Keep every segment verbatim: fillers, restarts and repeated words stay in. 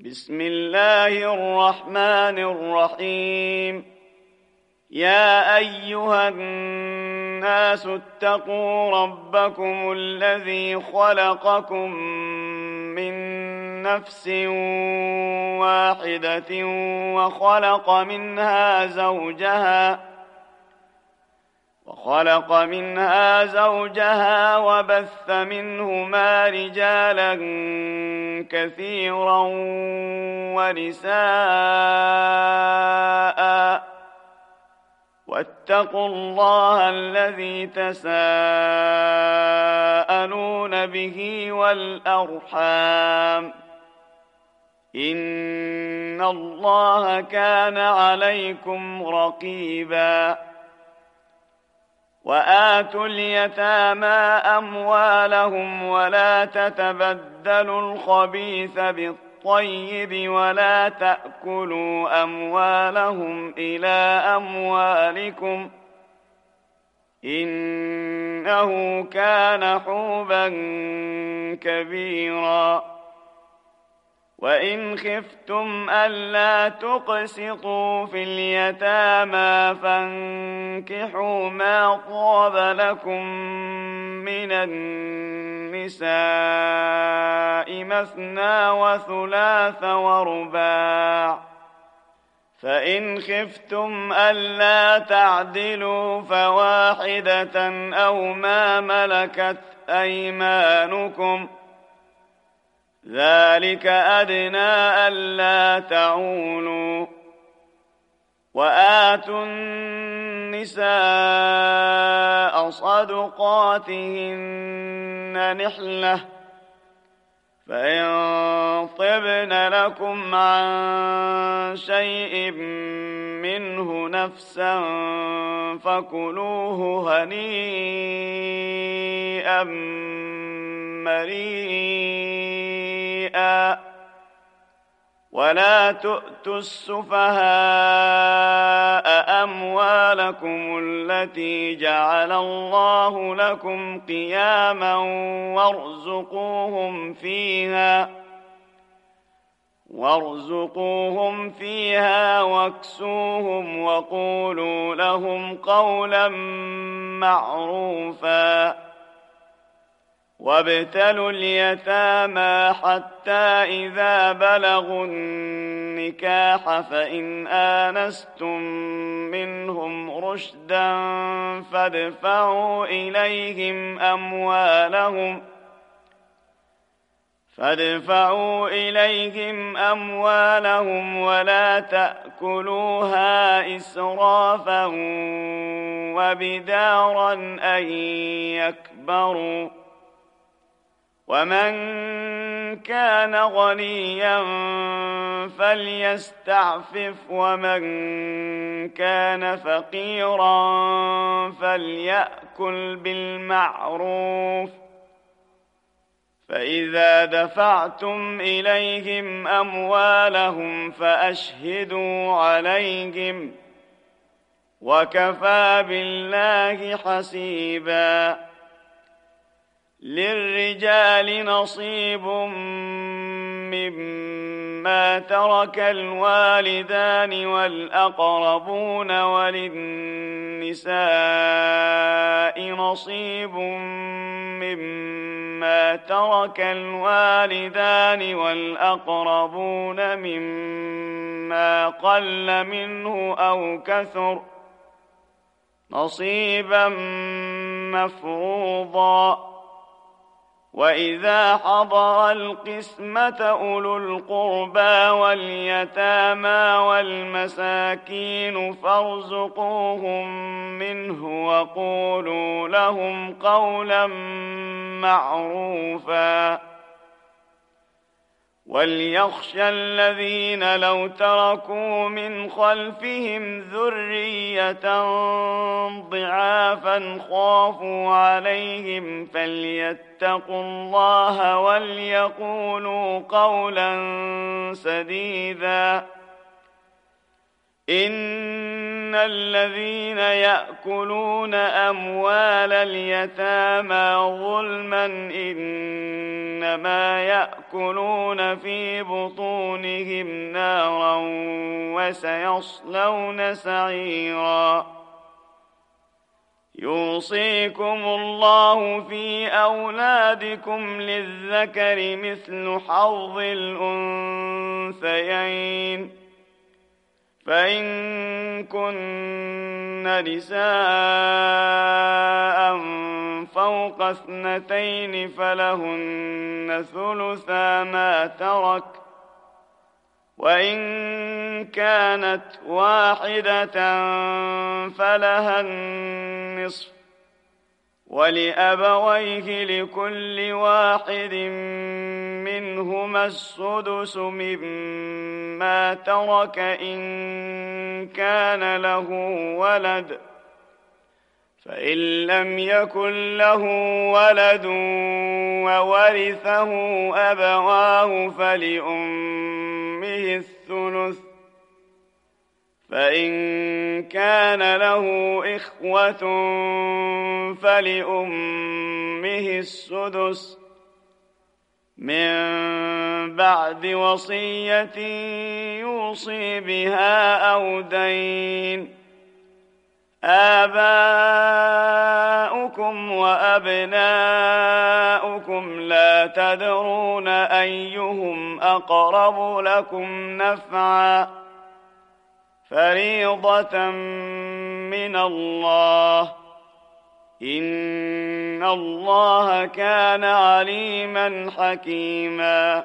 بسم الله الرحمن الرحيم. يا أيها الناس اتقوا ربكم الذي خلقكم من نفس واحدة وخلق منها زوجها وخلق منها زوجها وبث منهما رجالا كثيرا ونساء، واتقوا الله الذي تساءلون به والأرحام، إن الله كان عليكم رقيبا. وآتوا اليتامى أموالهم ولا تتبدلوا الخبيث بالطيب ولا تأكلوا أموالهم إلى أموالكم إنه كان حوبا كبيرا. وإن خفتم ألا تقسطوا في اليتامى فانكحوا ما طاب لكم من النساء مثنى وثلاث ورباع، فإن خفتم ألا تعدلوا فواحدة أو ما ملكت أيمانكم ذلك أدنى ألا تعولوا. وآتوا النساء صدقاتهن نحلة، فإن طبن لكم عن شيء منه نفسا فكلوه هنيئا مريئا. ولا تؤتوا السفهاء أموالكم التي جعل الله لكم قياما وارزقوهم فيها وارزقوهم فيها واكسوهم وقولوا لهم قولا معروفا. وابتلوا اليتامى حتى إذا بلغوا النكاح فإن آنستم منهم رشدا فادفعوا إليهم أموالهم فادفعوا إليهم أموالهم ولا تأكلوها إسرافا وبدارا أن يكبروا. ومن كان غنيا فليستعفف ومن كان فقيرا فليأكل بالمعروف. فإذا دفعتم إليهم أموالهم فأشهدوا عليهم وكفى بالله حسيبا. للرجال نصيب مما ترك الوالدان والأقربون وللنساء نصيب مما ترك الوالدان والأقربون مما قل منه أو كثر نصيبا مفروضا. وإذا حضر القسمة أولو القربى واليتامى والمساكين فارزقوهم منه وقولوا لهم قولا معروفا. وليخشى الذين لو تركوا من خلفهم ذرية ضعافا خافوا عليهم فليتقوا الله وليقولوا قولا سديدا. إن إن الذين يأكلون أموال اليتامى ظلما إنما يأكلون في بطونهم نارا وسيصلون سعيرا يوصيكم الله في أولادكم للذكر مثل حظ الأنثيين فإن كن نساء فوق اثنتين فلهن ثلثا ما ترك وإن كانت واحدة فلها النصف ولأبويه لكل واحد منهما السدس مما ترك إن كان له ولد فإن لم يكن له ولد وورثه أبواه فلأمه الثلث فإن كان له إخوة فلأمه السدس من بعد وصية يوصي بها أو دين آباؤكم وأبناؤكم لا تدرون أيهم أقرب لكم نفعا فريضة من الله إن الله كان عليما حكيما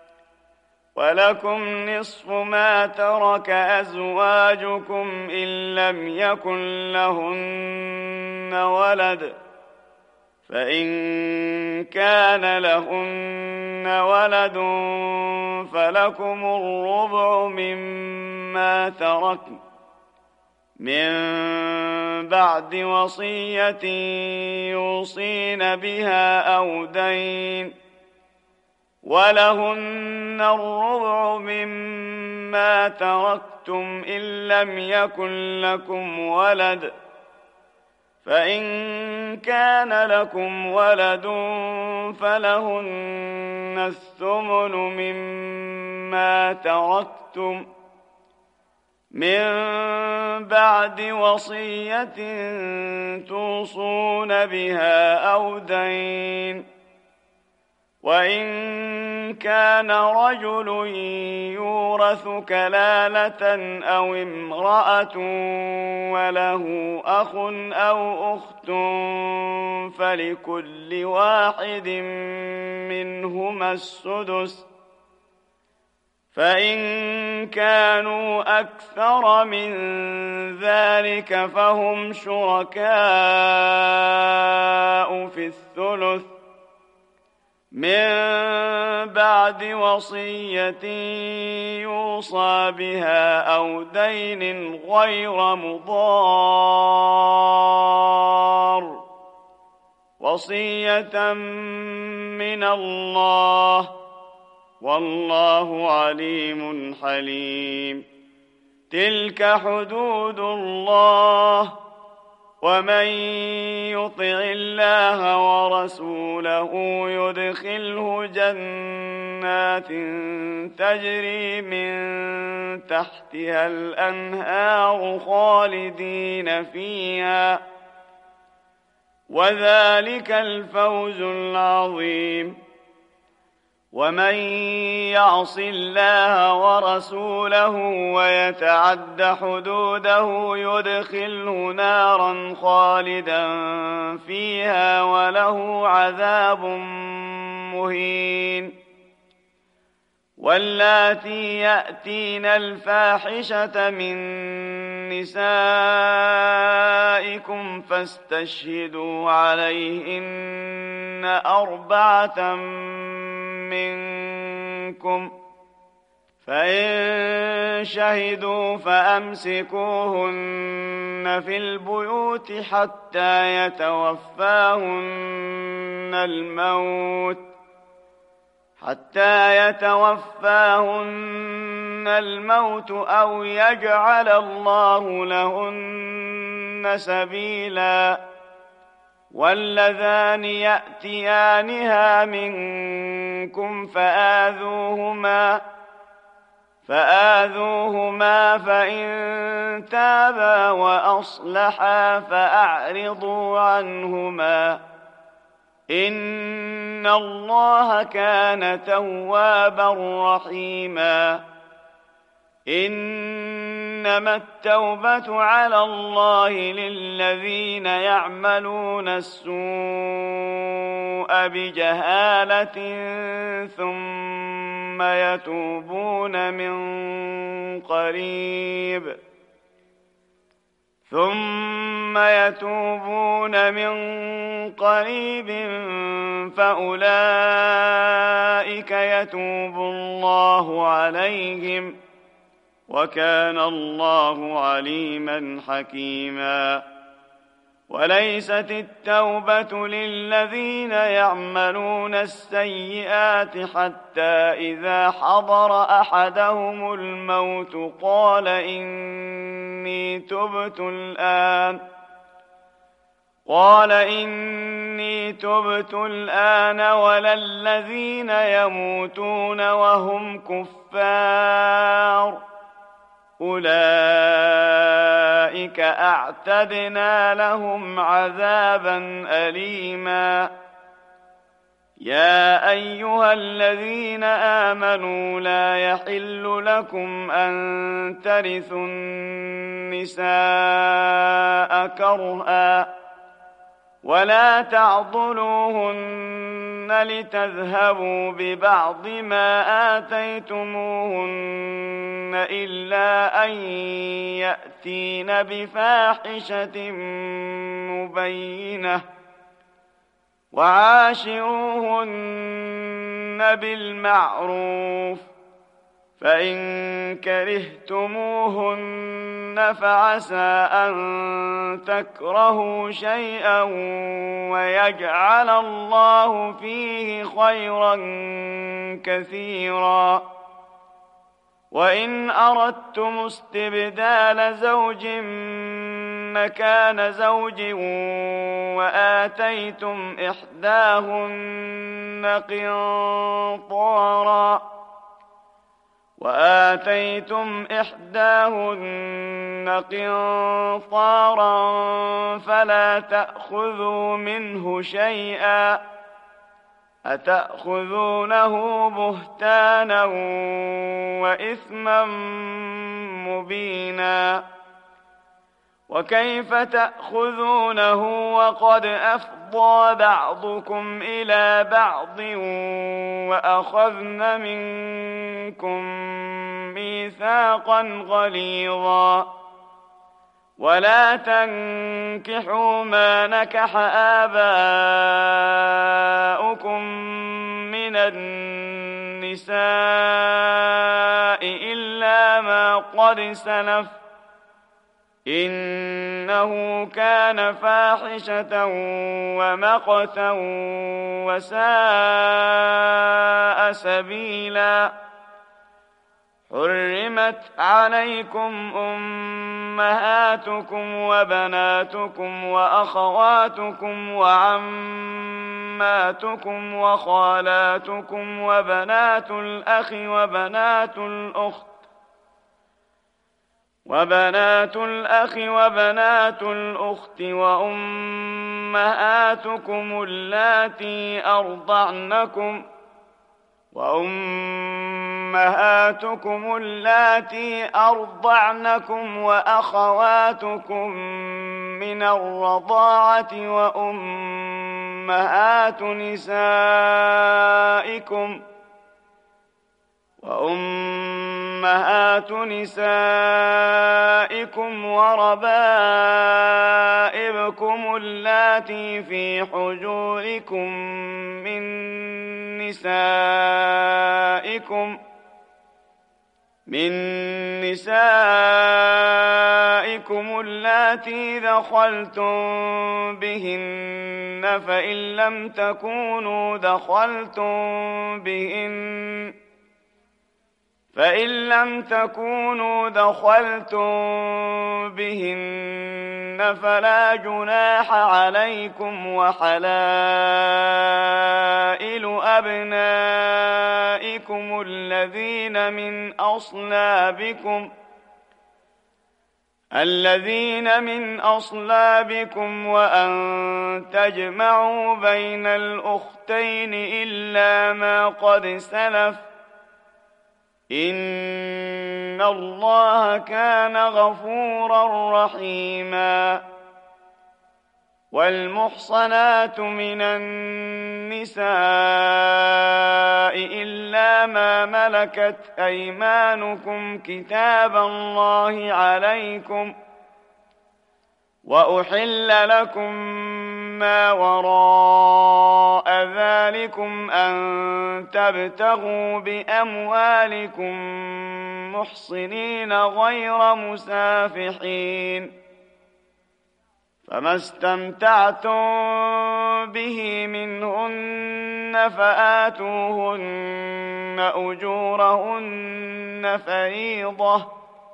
ولكم نصف ما ترك أزواجكم إن لم يكن لهن ولد فإن كان لهن ولد فلكم الربع مما تركن من بعد وصية يوصين بها أو دين ولهن الربع مما تركتم إن لم يكن لكم ولد فإن كان لكم ولد فلهن الثمن مما تركتم من بعد وصية توصون بها أو دين وإن كان رجل يورث كلالة أو امرأة وله أخ أو أخت فلكل واحد منهما السدس فإن كانوا أكثر من ذلك فهم شركاء في الثلث من بعد وصية يوصى بها أو دين غير مضار وصية من الله والله عليم حليم تلك حدود الله ومن يطع الله ورسوله يدخله جنات تجري من تحتها الأنهار خالدين فيها وذلك الفوز العظيم ومن يعص الله ورسوله ويتعد حدوده يدخله نارا خالدا فيها وله عذاب مهين واللاتي يأتين الفاحشة من نسائكم فاستشهدوا عليهن أربعة منكم فإن شهدوا فأمسكوهن في البيوت حتى يتوفاهن الموت حتى يتوفاهن الموت أو يجعل الله لهن سبيلا واللذان يأتيانها منكم فآذوهما فآذوهما فإن تابا وأصلحا فأعرضوا عنهما إن الله كان توابا رحيما إنما التوبة على الله للذين يعملون السوء بجهالة ثم يتوبون من قريب ثم يتوبون من قريب فأولئك يتوب الله عليهم وكان الله عليما حكيما وليست التوبة للذين يعملون السيئات حتى إذا حضر أحدهم الموت قال إني تبت الآن قال إني تبت الآن ولا الذين يموتون وهم كفار أولئك أعتدنا لهم عذابا أليما يا أيها الذين آمنوا لا يحل لكم أن ترثوا النساء كرها ولا تعضلوهن لتذهبوا ببعض ما آتيتموهن إلا أن يأتين بفاحشة مبينة وعاشروهن بالمعروف فإن كرهتموهن فعسى أن تكرهوا شيئا ويجعل الله فيه خيرا كثيرا وإن أردتم استبدال زوج مكان زوج وآتيتم إحداهن قنطارا وآتيتم إحداهن قنطارا فلا تأخذوا منه شيئا أتأخذونه بهتانا وإثما مبينا وكيف تأخذونه وقد أفضى بعضكم إلى بعض وأخذن منكم ميثاقا غليظا ولا تنكحوا ما نكح آباؤكم من النساء إلا ما قد سلف إنه كان فاحشة ومقتا وساء سبيلا حرمت عليكم أمهاتكم وبناتكم وأخواتكم وعماتكم وخالاتكم وبنات الأخ وبنات الأخت وبنات الأخ وبنات الأخت وأمهاتكم اللاتي أرضعنكم وأمهاتكم اللاتي أرضعنكم وأخواتكم من الرضاعة وأمهات نسائكم وأمهات نسائكم وربائبكم اللاتي في حجوركم من نسائكم من نسائكم اللاتي دخلتم بهن فإن لم تكونوا دخلتم بهن فإن لم تكونوا دخلتم بهن فلا جناح عليكم وحلائل أبنائكم الذين من أصلابكم الذين من أصلابكم وأن تجمعوا بين الأختين إلا ما قد سلف إن الله كان غفورا رحيما. والمحصنات من النساء إلا ما ملكت أيمانكم كتاب الله عليكم وأحل لكم ما وراء ذلكم أن تبتغوا بأموالكم محصنين غير مسافحين فما استمتعتم به منهن فآتوهن أجورهن فريضة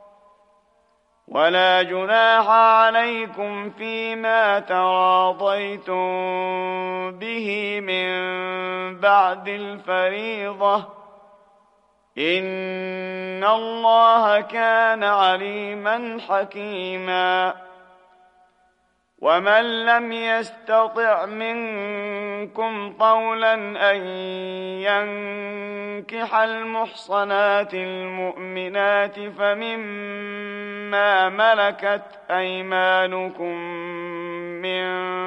ولا جناح عليكم فيما تراضيتم به من بعد الفريضة إن الله كان عليما حكيما. ومن لم يستطع منكم طولا أن ينكح المحصنات المؤمنات فمما ملكت أيمانكم من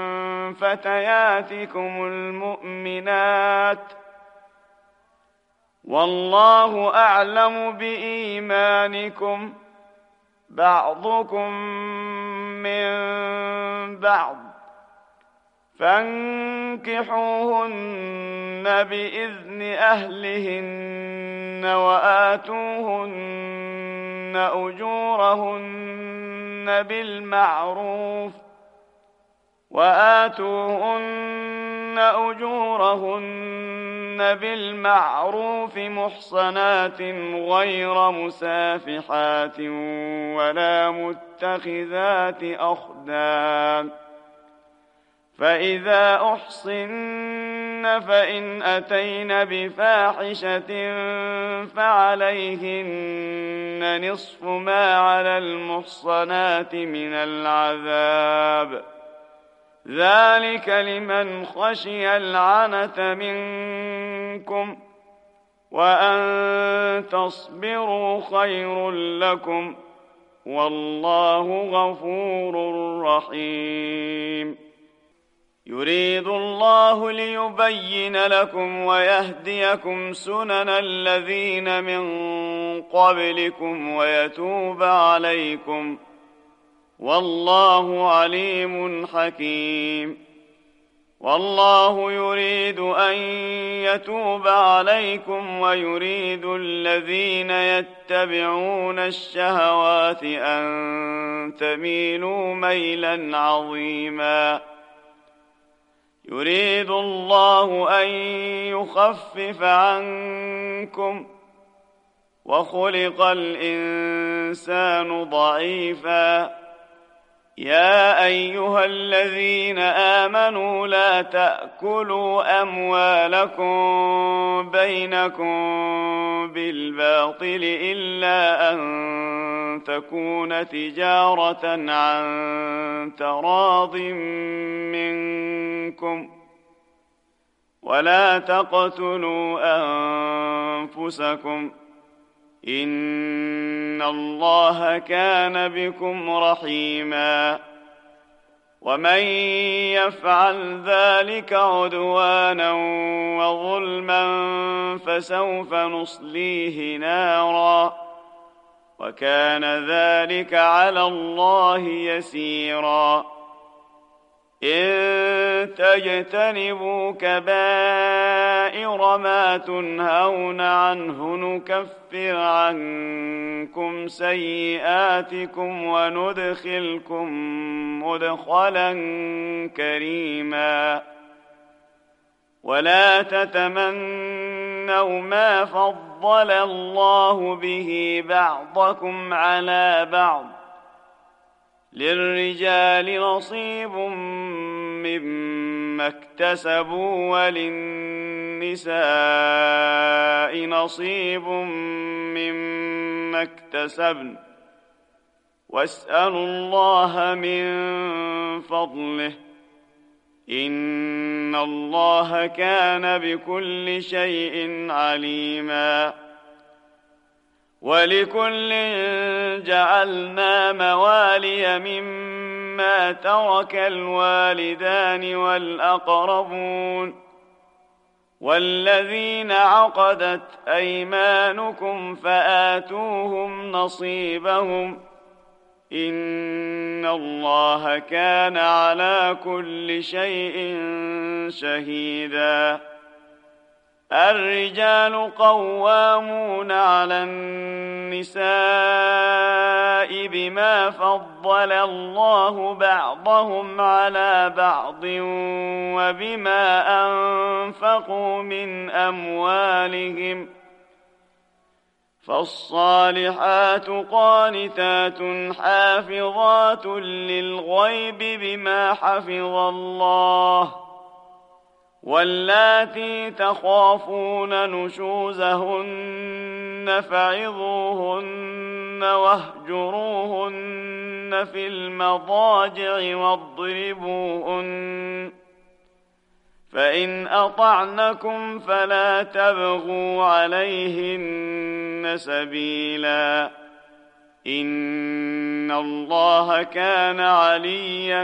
فتياتكم المؤمنات والله أعلم بإيمانكم بعضكم من بعض فانكحوهن بإذن أهلهن وآتوهن أجورهن بالمعروف وآتوهن أجورهن بالمعروف محصنات غير مسافحات ولا متخذات أخدان فإذا أحصن فإن أتين بفاحشة فعليهن نصف ما على المحصنات من العذاب ذلك لمن خشي العنة منكم وأن تصبروا خير لكم والله غفور رحيم. يريد الله ليبين لكم ويهديكم سنن الذين من قبلكم ويتوب عليكم والله عليم حكيم. والله يريد أن يتوب عليكم ويريد الذين يتبعون الشهوات أن تميلوا ميلا عظيما. يريد الله أن يخفف عنكم وخلق الإنسان ضعيفا. يا أيها الذين آمنوا لا تأكلوا أموالكم بينكم بالباطل إلا أن تكون تجارة عن تراض منكم ولا تقتلوا أنفسكم إن الله كان بكم رحيما. ومن يفعل ذلك عدوانا وظلما فسوف نصليه نارا وكان ذلك على الله يسيرا. إن تجتنبوا كبائر ما تنهون عنه نكفر عنكم سيئاتكم وندخلكم مدخلا كريما. ولا تتمنوا ما فضل فضل الله به بعضكم على بعض للرجال نصيب مما اكتسبوا وللنساء نصيب مما اكتسبن واسألوا الله من فضله إن الله كان بكل شيء عليما ولكل جعلنا موالي مما ترك الوالدان والأقربون والذين عقدت أيمانكم فآتوهم نصيبهم إن الله كان على كل شيء شهيدا الرجال قوامون على النساء بما فضل الله بعضهم على بعض وبما أنفقوا من أموالهم فالصالحات قانتات حافظات للغيب بما حفظ الله واللاتي تخافون نشوزهن فعظوهن واهجروهن في المضاجع واضربوهن فإن أطعنكم فلا تبغوا عليهن سبيلا إن الله كان عليا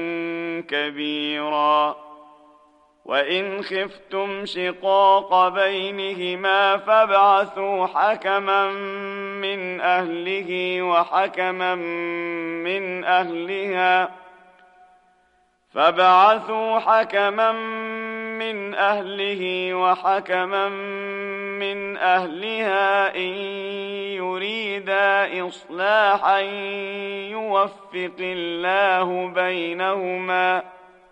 كبيرا وإن خفتم شقاق بينهما فابعثوا حكما من أهله وحكما من أهلها فابعثوا حكما من أهله وحكما من أهلها إن يريدا إصلاحا يوفق الله بينهما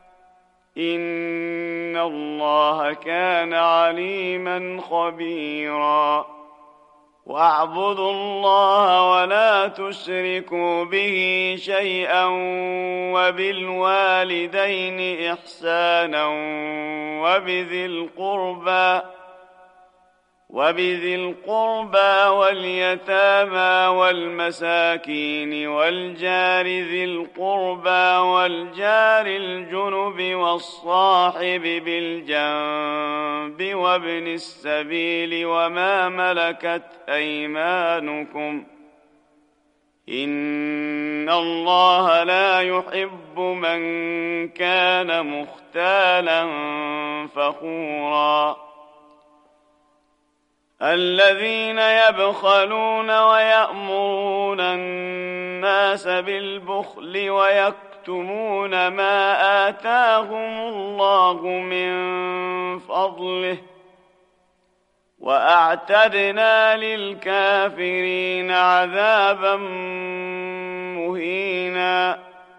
إن الله كان عليما خبيرا واعبدوا الله ولا تشركوا به شيئا وبالوالدين إحسانا وبذي القربى وبذي القربى واليتامى والمساكين والجار ذي القربى والجار الجنب والصاحب بالجنب وابن السبيل وما ملكت أيمانكم إن الله لا يحب من كان مختالا فخورا الذين يبخلون ويأمرون الناس بالبخل ويكتمون ما آتاهم الله من فضله وأعتدنا للكافرين عذابا مهينا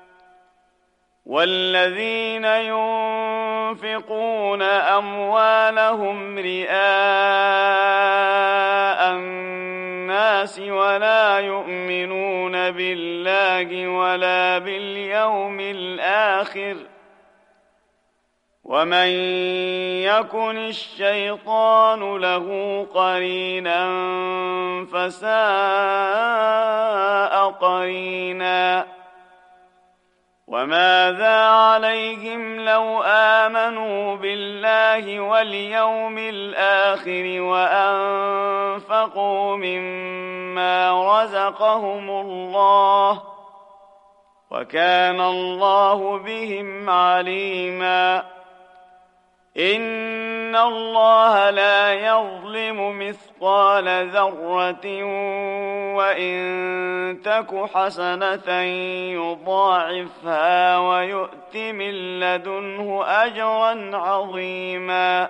والذين ينفقون أموالهم رئاء الناس ولا يؤمنون بالله ولا باليوم الآخر ومن يكن الشيطان له قرينا فساء قرينا وماذا عليهم لو آمنوا بالله واليوم الآخر وأنفقوا مما رزقهم الله وكان الله بهم عليما إن الله لا يظلم مثقال ذرة وإن تك حسنة يضاعفها ويؤت من لدنه أجرا عظيما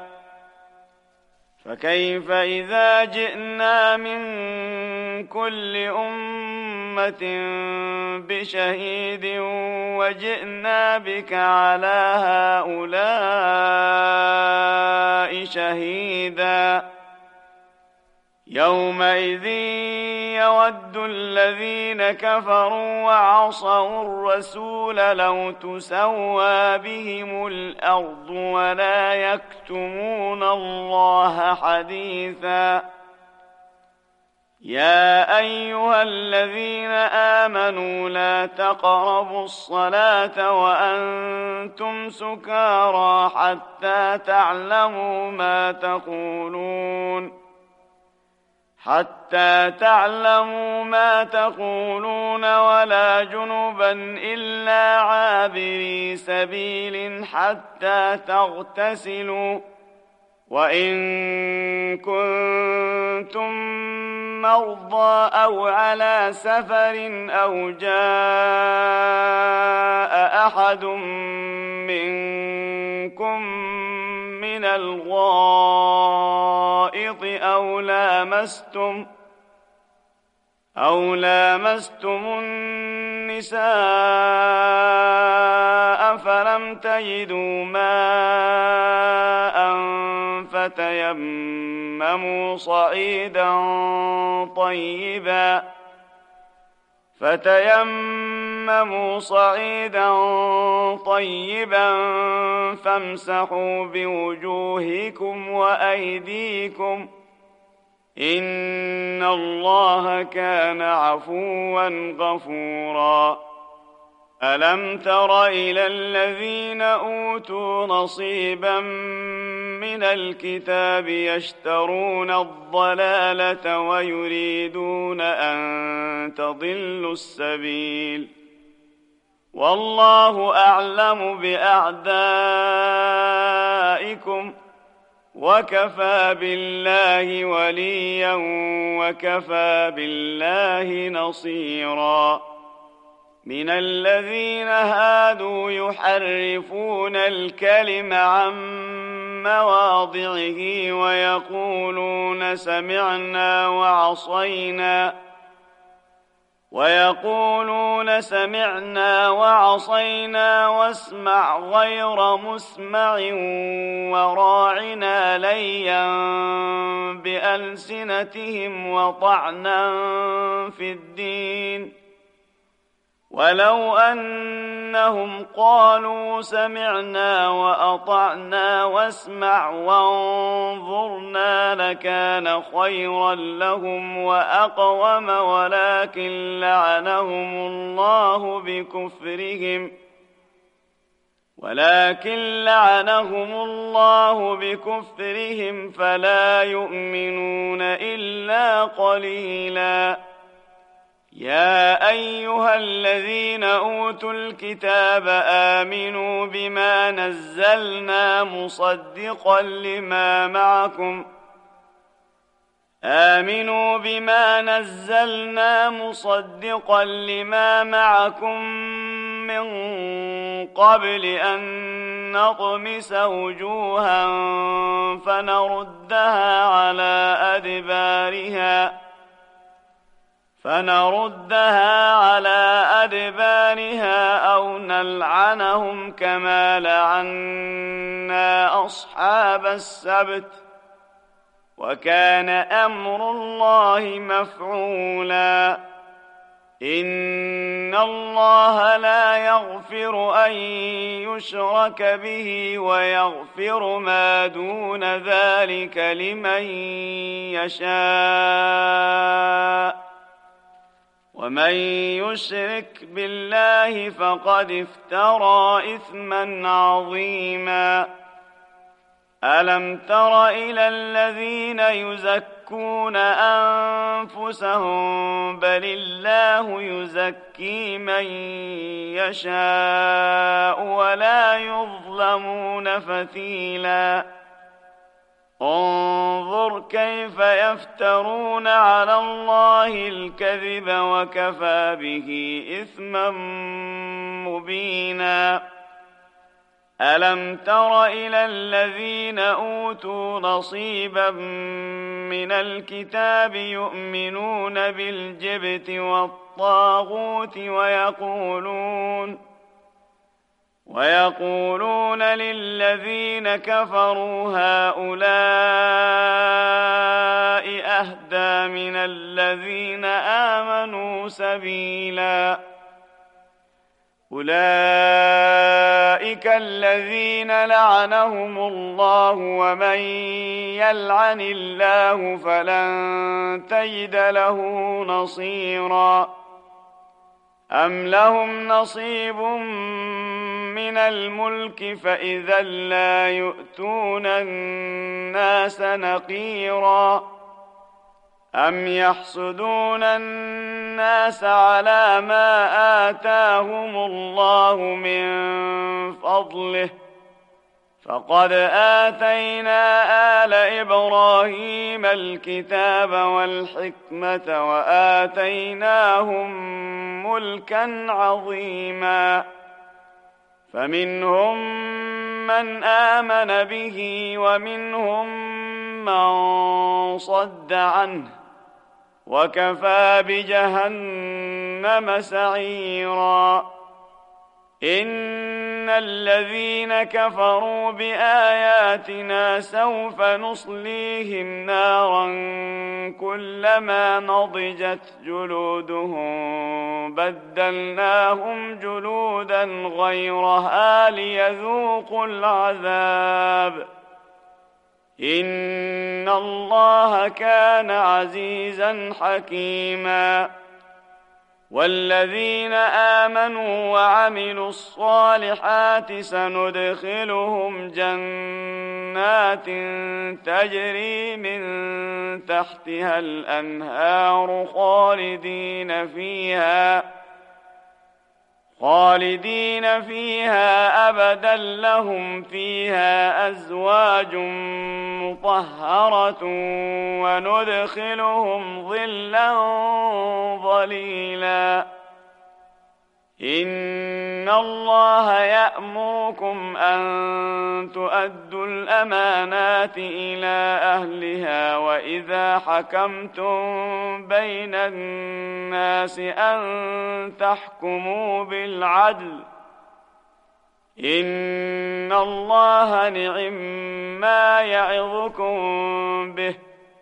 فكيف إذا جئنا من كل أمة بشهيد وجئنا بك على هؤلاء شهيدا يومئذ يود الذين كفروا وعصوا الرسول لو تسوى بهم الأرض ولا يكتمون الله حديثا. يا أيها الذين آمنوا لا تقربوا الصلاة وأنتم سكارى حتى تعلموا ما تقولون حتى تعلموا ما تقولون ولا جنبا إلا عابري سبيل حتى تغتسلوا. وإن كنتم مرضى أو على سفر أو جاء أحد منكم من الغائط أو لامستم أو لامستم النساء فلم تجدوا ماء فتيمموا صعيدا طيبا فتيمموا صعيدا طيبا فامسحوا بوجوهكم وأيديكم إن الله كان عفوا غفورا. ألم تر إلى الذين أوتوا نصيبا من الكتاب يشترون الضلالة ويريدون أن تضلوا السبيل والله أعلم بأعدائكم وكفى بالله وليا وكفى بالله نصيرا. من الذين هادوا يحرفون الكلم عن مواضعه ويقولون سمعنا وعصينا ويقولون سمعنا وعصينا واسمع غير مسمع وراعنا ليا بألسنتهم وطعنا في الدين ولو أنهم قالوا سمعنا وأطعنا واسمع وانظرنا لكان خيرا لهم وأقوم ولكن لعنهم الله بكفرهم ولكن لعنهم الله بكفرهم فلا يؤمنون إلا قليلا. يا أيها الذين أوتوا الكتاب آمنوا بما نزلنا مصدقا لما معكم آمنوا بما نزلنا مصدقا لما معكم من قبل أن نطمس وجوها فنردها على أدبارها فنردها على أدبارها أو نلعنهم كما لعنا أصحاب السبت وكان أمر الله مفعولا. إن الله لا يغفر أن يشرك به ويغفر ما دون ذلك لمن يشاء ومن يشرك بالله فقد افترى إثما عظيما. ألم تر إلى الذين يزكون أنفسهم بل الله يزكي من يشاء ولا يظلمون فتيلا. انظر كيف يفترون على الله الكذب وكفى به إثما مبينا. ألم تر إلى الذين أوتوا نصيبا من الكتاب يؤمنون بالجبت والطاغوت ويقولون ويقولون للذين كفروا هؤلاء أهدى من الذين آمنوا سبيلا أولئك الذين لعنهم الله ومن يلعن الله فلن تجد له نصيرا أم لهم نصيب من الملك فإذا لا يؤتون الناس نقيرا أم يحسدون الناس على ما آتاهم الله من فضله فقد آتينا آل إبراهيم الكتاب والحكمة وآتيناهم ملكا عظيما فمنهم من آمن به ومنهم من صد عنه وكفى بجهنم سعيرا إن الذين كفروا بآياتنا سوف نصليهم نارا كلما نضجت جلودهم بدلناهم جلودا غيرها ليذوقوا العذاب إن الله كان عزيزا حكيما والذين آمنوا وعملوا الصالحات سندخلهم جنات تجري من تحتها الأنهار خالدين فيها خالدين فيها أبدا لهم فيها أزواج مطهرة وندخلهم ظلا ظليلا إن الله يأمركم أن تؤدوا الأمانات إلى أهلها وإذا حكمتم بين الناس أن تحكموا بالعدل إن الله نعم ما يعظكم به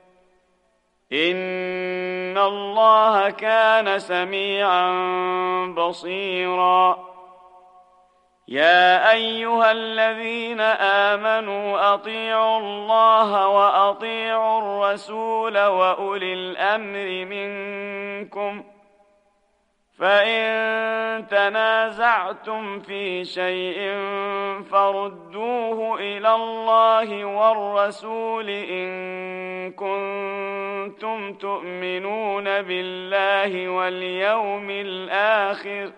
إن الله كان سميعا بصيرا يا أيها الذين آمنوا أطيعوا الله وأطيعوا الرسول وأولي الأمر منكم فإن تنازعتم في شيء فردوه إلى الله والرسول إن كنتم تؤمنون بالله واليوم الآخر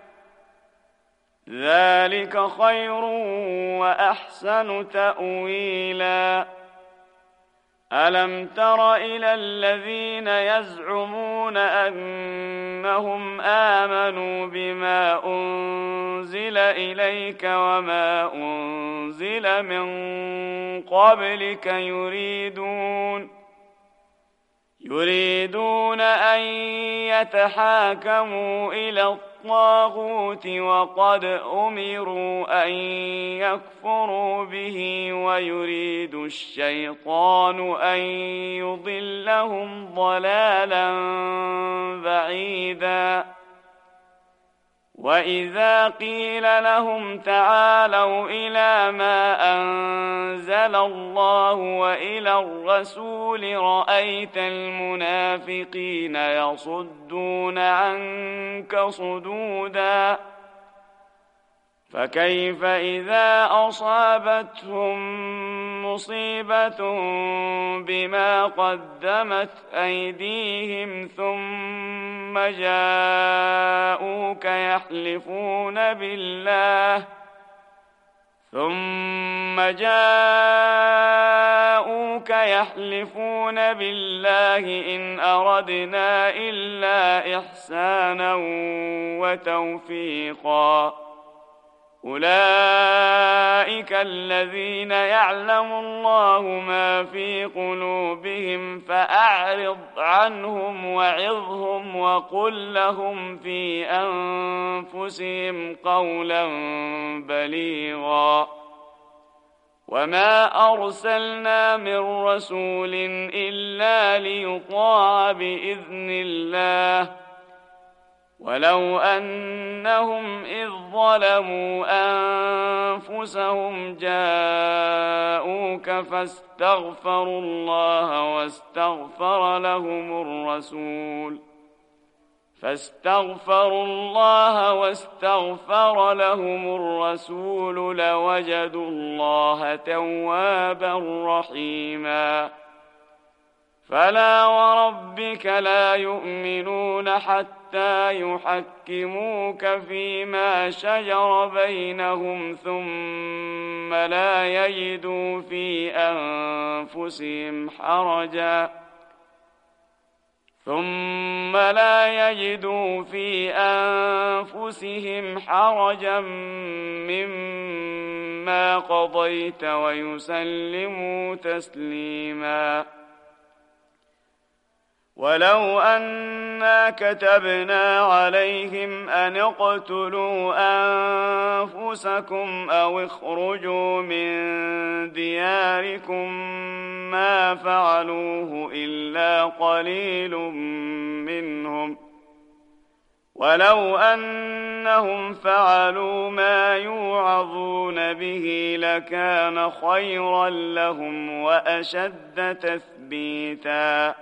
ذلك خير وأحسن تأويلا ألم تر إلى الذين يزعمون أنهم آمنوا بما أنزل إليك وما أنزل من قبلك يريدون يريدون أن يتحاكموا إلى الطاغوت وقد أمروا أن يكفروا به ويريد الشيطان أن يضلهم ضلالا بعيدا وإذا قيل لهم تعالوا إلى ما أنزل الله وإلى الرسول رأيت المنافقين يصدون عنك صدودا فكيف إذا أصابتهم مصيبة بما قدمت أيديهم ثم جاءوك يحلفون بالله ثم جاءوك يحلفون بالله إن أردنا إلا إحسانا وتوفيقا أولئك الذين يعلم الله ما في قلوبهم فأعرض عنهم وعظهم وقل لهم في أنفسهم قولا بليغا وما أرسلنا من رسول إلا ليطاع بإذن الله ولو أنهم إذ ظلموا أنفسهم جاءوك فاستغفروا الله واستغفر لهم الرسول فاستغفروا الله واستغفر لهم الرسول لوجدوا الله توابا رحيما فلا وربك لا يؤمنون حتى يحكموك فيما شجر بينهم ثم لا يجدوا في أنفسهم حرجا ثم لا يجدوا في أنفسهم حرجا مما قضيت ويسلموا تسليما ولو أنا كتبنا عليهم أن اقتلوا أنفسكم أو اخرجوا من دياركم ما فعلوه إلا قليل منهم ولو أنهم فعلوا ما يوعظون به لكان خيرا لهم وأشد تثبيتا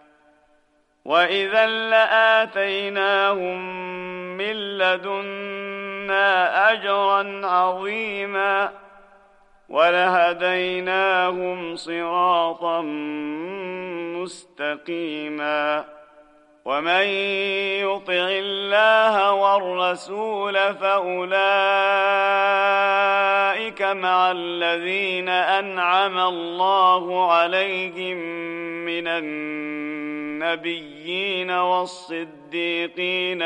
وإذا لآتيناهم من لدنا أجرا عظيما ولهديناهم صراطا مستقيما ومن يطع الله والرسول فأولئك مع الذين أنعم الله عليهم من النبيين والصديقين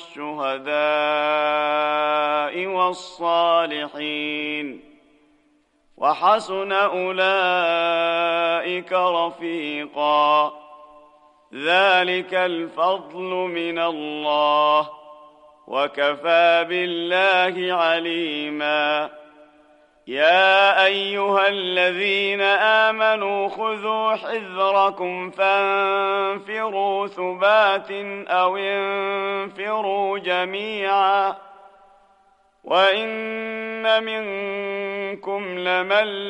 والشهداء والصالحين وحسن أولئك رفيقا ذلك الفضل من الله وكفى بالله عليما يا أيها الذين آمنوا خذوا حذركم فانفروا ثبات أو انفروا جميعا وإن منكم لمن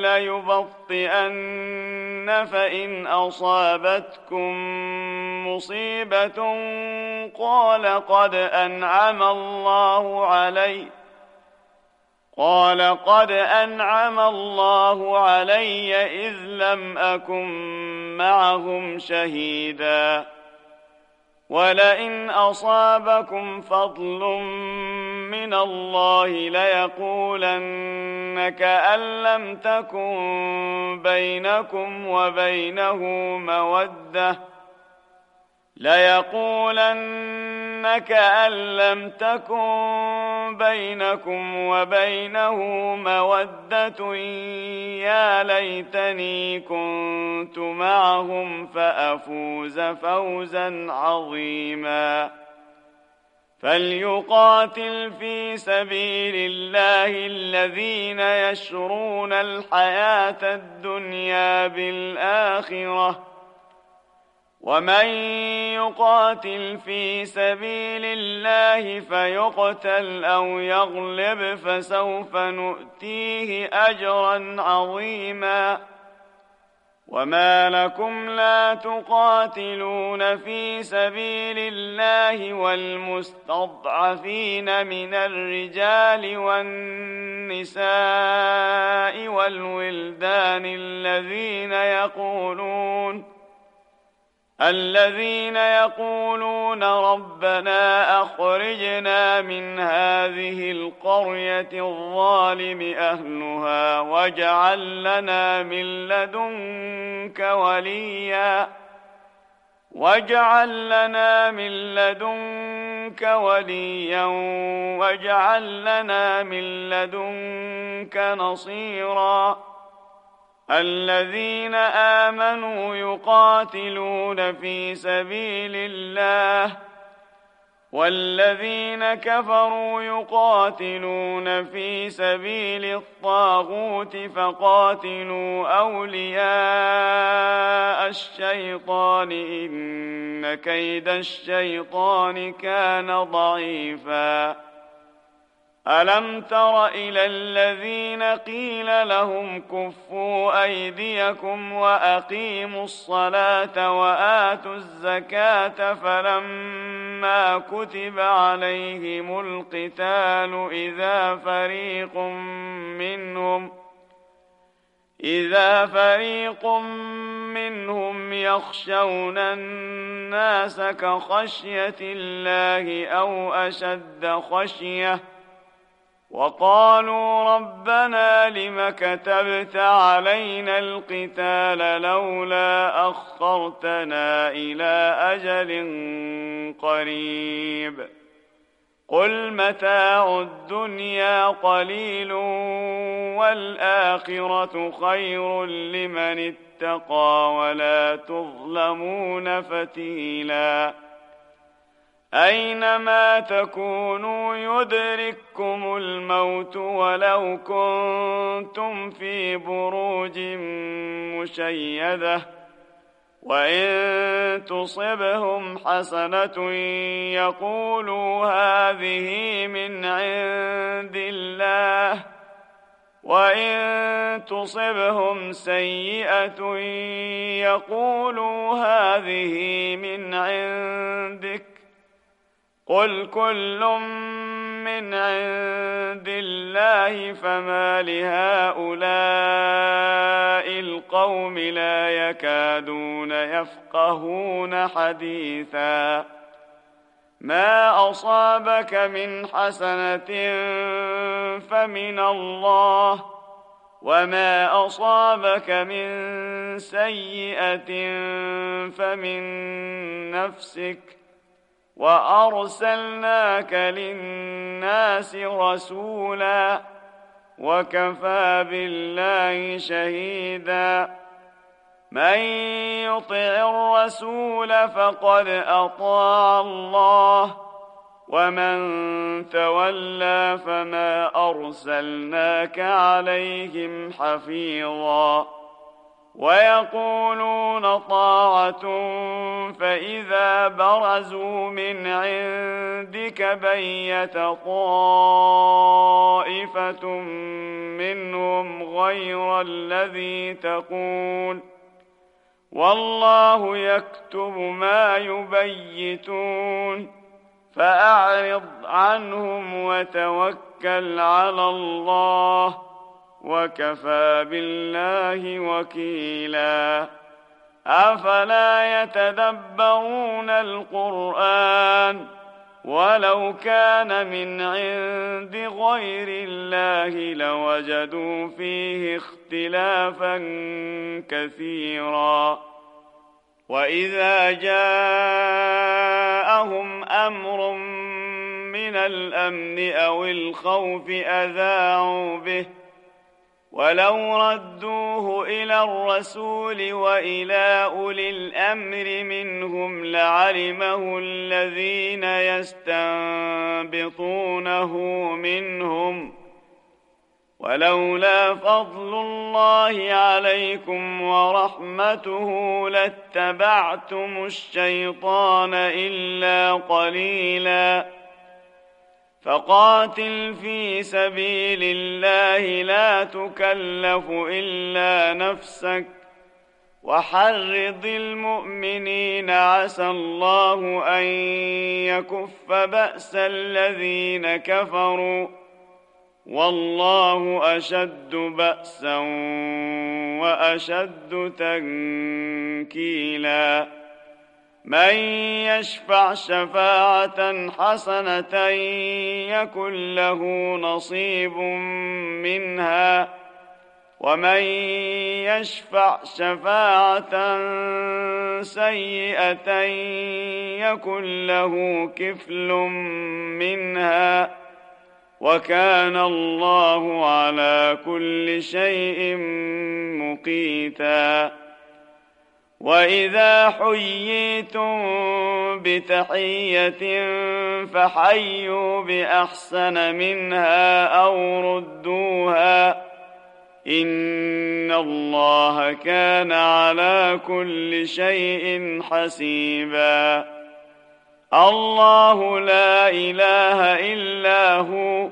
ليبطئن فإن أصابتكم مصيبة قال قد أنعم الله علي قال قد أنعم الله علي إذ لم أكن معهم شهيدا ولئن أصابكم فضل من الله ليقولن كأن لم تكن بينكم وبينه مودة ليقولن كأن لم تكن بينكم وبينه مودة يا ليتني كنت معهم فأفوز فوزا عظيما فليقاتل في سبيل الله الذين يشرون الحياة الدنيا بالآخرة ومن يقاتل في سبيل الله فيقتل أو يغلب فسوف نؤتيه أجرا عظيما وما لكم لا تقاتلون في سبيل الله والمستضعفين من الرجال والنساء والولدان الذين يقولون الذين يقولون ربنا أخرجنا من هذه القرية الظالم أهلها واجعل لنا من لدنك وليا واجعل لنا من لدنك وليا واجعل لنا من لدنك نصيرا الذين آمنوا يقاتلون في سبيل الله والذين كفروا يقاتلون في سبيل الطاغوت فقاتلوا أولياء الشيطان إن كيد الشيطان كان ضعيفا. ألم تر إلى الذين قيل لهم كفوا أيديكم وأقيموا الصلاة وآتوا الزكاة فلما كتب عليهم القتال إذا فريق منهم إذا فريق منهم يخشون الناس كخشية الله أو أشد خشية وقالوا ربنا لم كتبت علينا القتال لولا أخرتنا إلى أجل قريب قل متاع الدنيا قليل والآخرة خير لمن اتقى ولا تظلمون فتيلا. أينما تكونوا يدرككم الموت ولو كنتم في بروج مشيدة وإن تصبهم حسنة يقولوا هذه من عند الله وإن تصبهم سيئة يقولوا هذه من عندك قل كل من عند الله فما لهؤلاء القوم لا يكادون يفقهون حديثا. ما أصابك من حسنة فمن الله وما أصابك من سيئة فمن نفسك وأرسلناك للناس رسولا وكفى بالله شهيدا. من يطع الرسول فقد أطاع الله ومن تولى فما أرسلناك عليهم حفيظا. ويقولون طاعة فإذا برزوا من عندك بيت طائفة منهم غير الذي تقول والله يكتب ما يبيتون فأعرض عنهم وتوكل على الله وكفى بالله وكيلا. أفلا يتدبرون القرآن ولو كان من عند غير الله لوجدوا فيه اختلافا كثيرا. وإذا جاءهم أمر من الأمن أو الخوف أذاعوا به ولو ردوه إلى الرسول وإلى أولي الأمر منهم لعلمه الذين يستنبطونه منهم ولولا فضل الله عليكم ورحمته لاتبعتم الشيطان إلا قليلا. فقاتل في سبيل الله لا تكلف إلا نفسك وحرض المؤمنين عسى الله أن يكف بأس الذين كفروا والله أشد بأسا وأشد تنكيلا. من يشفع شفاعة حسنة يكن له نصيب منها ومن يشفع شفاعة سيئة يكن له كفل منها وكان الله على كل شيء مقيتا. وإذا حييتم بتحية فحيوا بأحسن منها أو ردوها إن الله كان على كل شيء حسيبا. الله لا إله إلا هو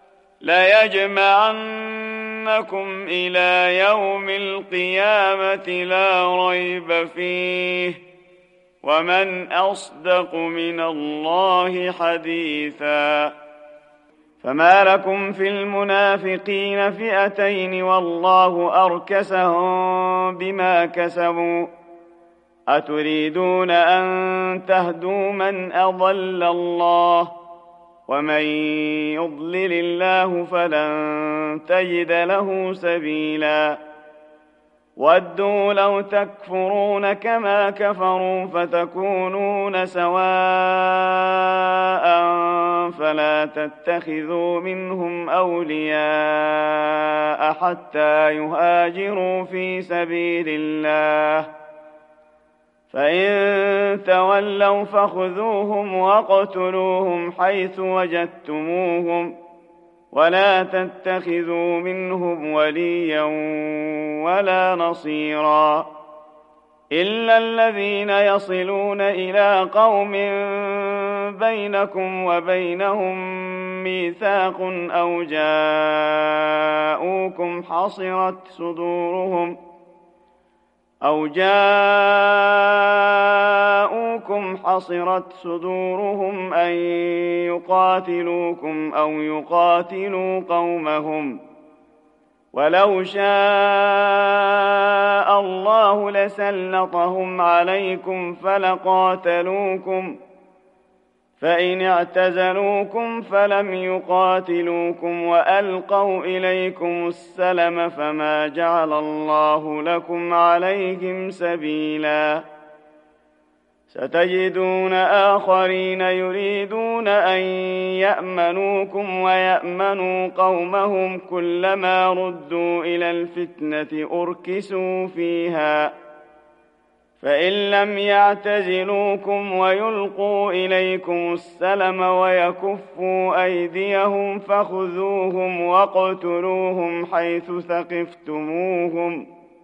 ليجمعنكم إلى يوم القيامة لا ريب فيه ومن أصدق من الله حديثا. فما لكم في المنافقين فئتين والله أركسهم بما كسبوا أتريدون أن تهدوا من أضل الله ومن يضلل الله فلن تجد له سبيلا. ودوا لو تكفرون كما كفروا فتكونون سواء فلا تتخذوا منهم أولياء حتى يهاجروا في سبيل الله فإن تولوا فخذوهم واقتلوهم حيث وجدتموهم ولا تتخذوا منهم وليا ولا نصيرا إلا الذين يصلون إلى قوم بينكم وبينهم ميثاق أو جاءوكم حصرت صدورهم أو جاءوكم حصرت صدورهم أن يقاتلوكم أو يقاتلوا قومهم ولو شاء الله لسلطهم عليكم فلقاتلوكم فإن اعتزلوكم فلم يقاتلوكم وألقوا إليكم السلم فما جعل الله لكم عليهم سبيلا. ستجدون آخرين يريدون أن يأمنوكم ويأمنوا قومهم كلما ردوا إلى الفتنة أركسوا فيها فإن لم يعتزلوكم ويلقوا إليكم السلم ويكفوا أيديهم فخذوهم واقتلوهم حيث ثقفتموهم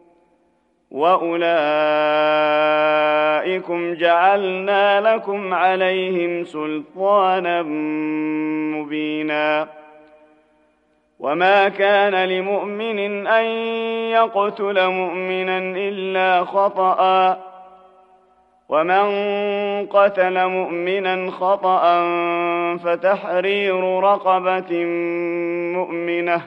وأولئكم جعلنا لكم عليهم سلطانا مبينا. وما كان لمؤمن أن يقتل مؤمنا إلا خطأ ومن قتل مؤمنا خطأ فتحرير رقبة مؤمنة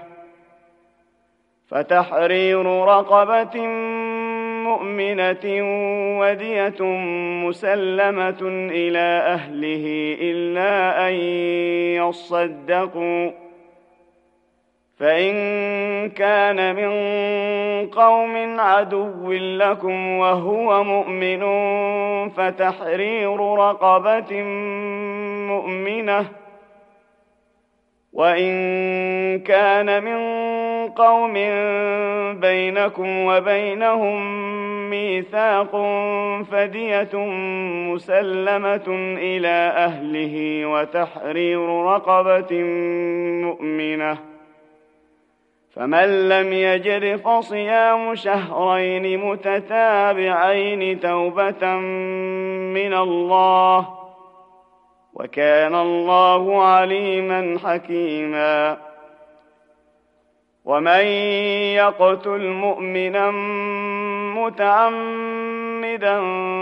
فتحرير رقبة مؤمنة ودية مسلمة إلى أهله إلا أن يصدقوا فإن كان من قوم عدو لكم وهو مؤمن فتحرير رقبة مؤمنة وإن كان من قوم بينكم وبينهم ميثاق فدية مسلمة إلى أهله وتحرير رقبة مؤمنة فمن لم يجد فصيام شهرين متتابعين توبة من الله وكان الله عليما حكيما. ومن يقتل مؤمنا متعمدا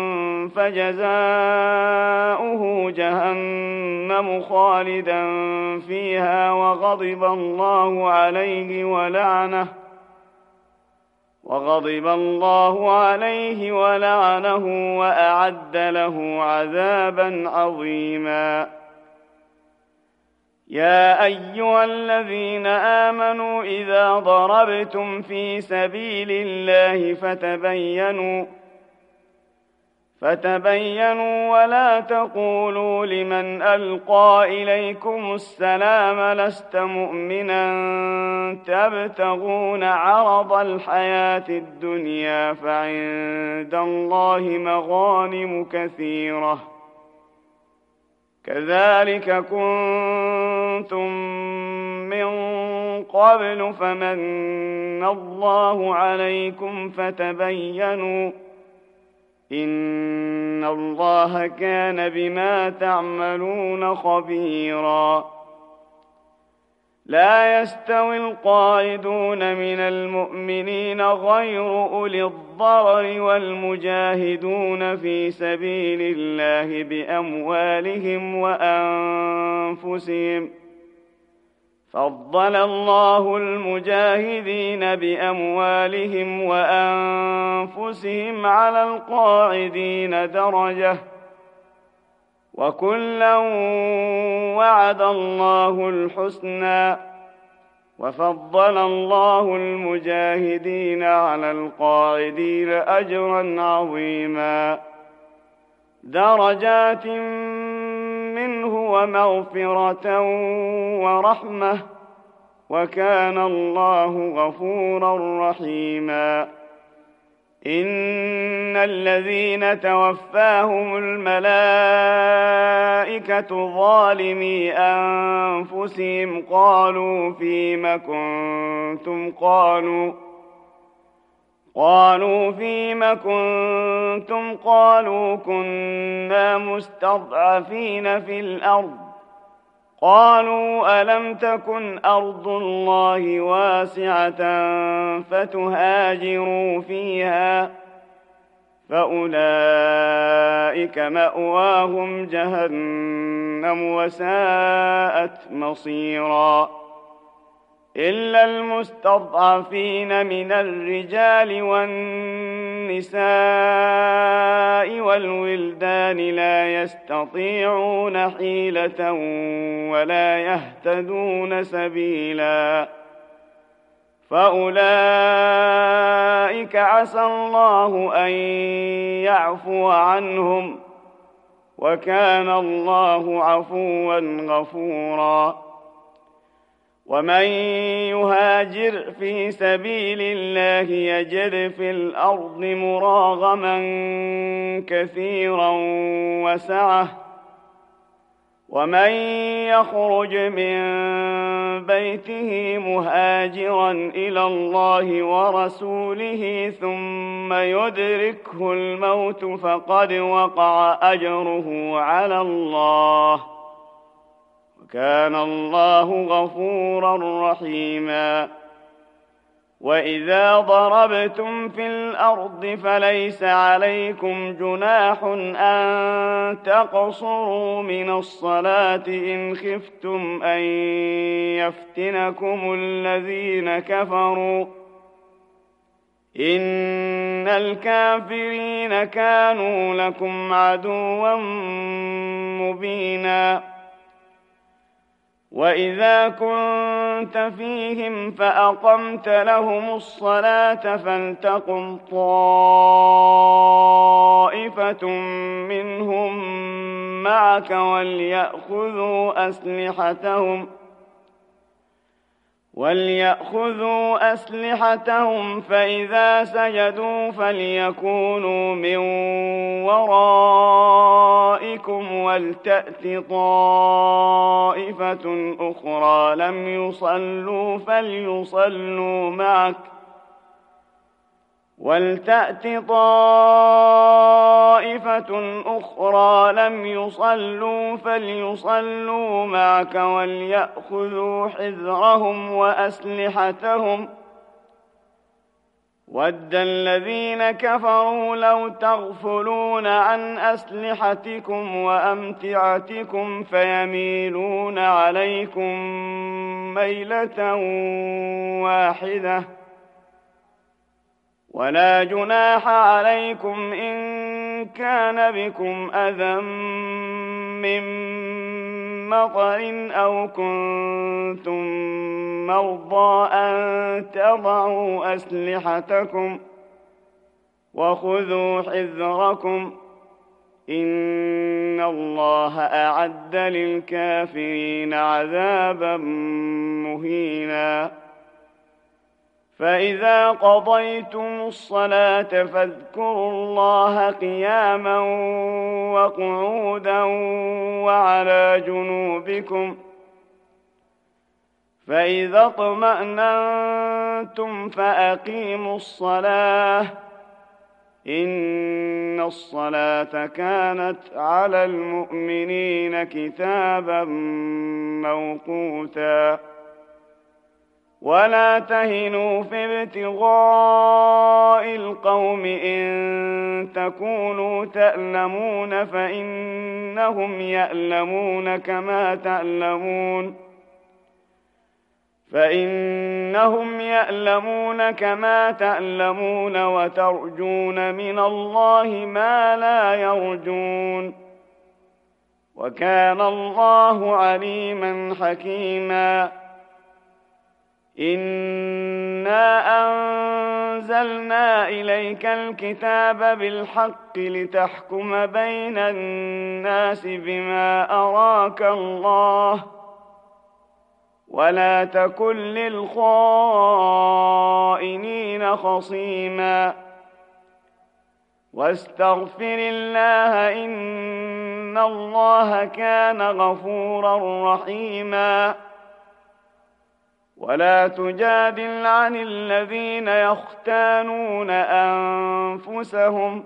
فجزاؤه جهنم خالدا فيها وغضب الله عليه ولعنه وغضب الله عليه ولعنه وأعد له عذابا عظيما. يا أيها الذين آمنوا إذا ضربتم في سبيل الله فتبينوا فتبينوا ولا تقولوا لمن ألقى إليكم السلام لست مؤمنا تبتغون عرض الحياة الدنيا فعند الله مغانم كثيرة كذلك كنتم من قبل فمن الله عليكم فتبينوا إن الله كان بما تعملون خبيرا لا يستوي القاعدون من المؤمنين غير أولي الضرر والمجاهدون في سبيل الله بأموالهم وأنفسهم فضل الله المجاهدين بأموالهم وأنفسهم على القاعدين درجة وكلا وعد الله الحسنى وفضل الله المجاهدين على القاعدين أجرا عظيما درجات منه ومغفرة ورحمة وكان الله غفورا رحيما إن الذين توفاهم الملائكة ظالمي أنفسهم قالوا فيم كنتم قالوا قالوا فيم كنتم قالوا كنا مستضعفين في الأرض قالوا ألم تكن أرض الله واسعة فتهاجروا فيها فأولئك مأواهم جهنم وساءت مصيرا إلا المستضعفين من الرجال والنساء والولدان لا يستطيعون حيلة ولا يهتدون سبيلا فأولئك عسى الله أن يعفو عنهم وكان الله عفوا غفورا ومن يهاجر في سبيل الله يجد في الأرض مراغما كثيرا وسعة ومن يخرج من بيته مهاجرا إلى الله ورسوله ثم يدركه الموت فقد وقع أجره على الله وكان الله غفورا رحيما وإذا ضربتم في الأرض فليس عليكم جناح أن تقصروا من الصلاة إن خفتم أن يفتنكم الذين كفروا إن الكافرين كانوا لكم عدوا مبينا وإذا كنت فيهم فأقمت لهم الصلاة فلتقم طائفة منهم معك وليأخذوا أسلحتهم وليأخذوا أسلحتهم فإذا سجدوا فليكونوا من ورائكم ولتأت طائفة أخرى لم يصلوا فليصلوا معك ولتأت طائفة أخرى لم يصلوا فليصلوا معك وليأخذوا حذرهم وأسلحتهم ود الذين كفروا لو تغفلون عن أسلحتكم وأمتعتكم فيميلون عليكم ميلة واحدة ولا جناح عليكم إن كان بكم أذى من مطر أو كنتم مرضى أن تضعوا أسلحتكم وخذوا حذركم إن الله أعد للكافرين عذابا مهينا. فإذا قضيتم الصلاة فاذكروا الله قياما وقعودا وعلى جنوبكم، فإذا اطمأننتم فأقيموا الصلاة، إن الصلاة كانت على المؤمنين كتابا موقوتا. ولا تهنوا في ابتغاء القوم إن تكونوا تألمون فإنهم يألمون كما تألمون فإنهم يألمون كما تألمون وترجون من الله ما لا يرجون، وكان الله عليما حكيما. إنا أنزلنا إليك الكتاب بالحق لتحكم بين الناس بما أراك الله، ولا تكن للخائنين خصيما، واستغفر الله إن الله كان غفورا رحيما. ولا تجادل عن الذين يختانون أنفسهم،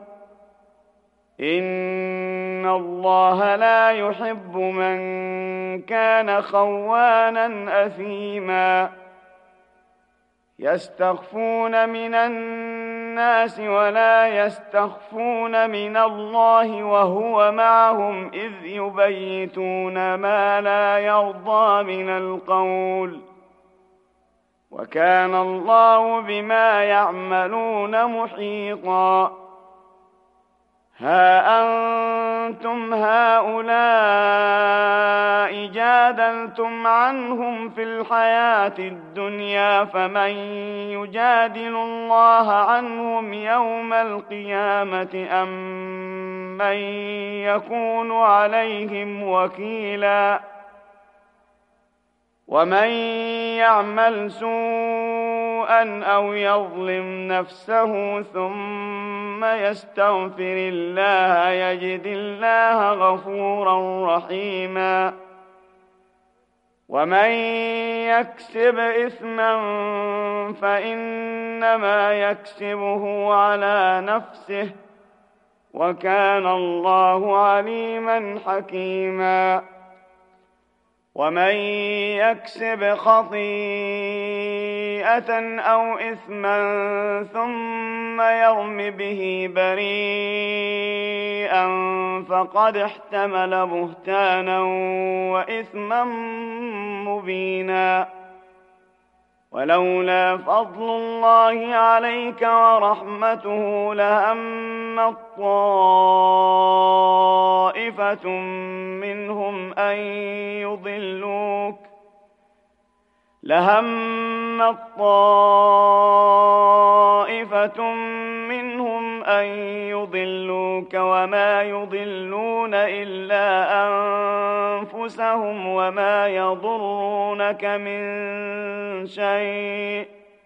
إن الله لا يحب من كان خوانا أثيما. يستخفون من الناس ولا يستخفون من الله وهو معهم إذ يبيتون ما لا يرضى من القول، وكان الله بما يعملون محيطا. ها أنتم هؤلاء جادلتم عنهم في الحياة الدنيا، فمن يجادل الله عنهم يوم القيامة أم من يكون عليهم وكيلا؟ ومن يعمل سوءا أو يظلم نفسه ثم يستغفر الله يجد الله غفورا رحيما. ومن يكسب إثما فإنما يكسبه على نفسه، وكان الله عليما حكيما. ومن يكسب خطيئة أو إثما ثم يرم به بريئا فقد احتمل بهتانا وإثما مبينا. ولولا فضل الله عليك ورحمته لهمت طائفة منهم أن يضلوك لهمت طائفة منهم أن يضلوك وما يضلون إلا أنفسهم وما يضرونك من شيء،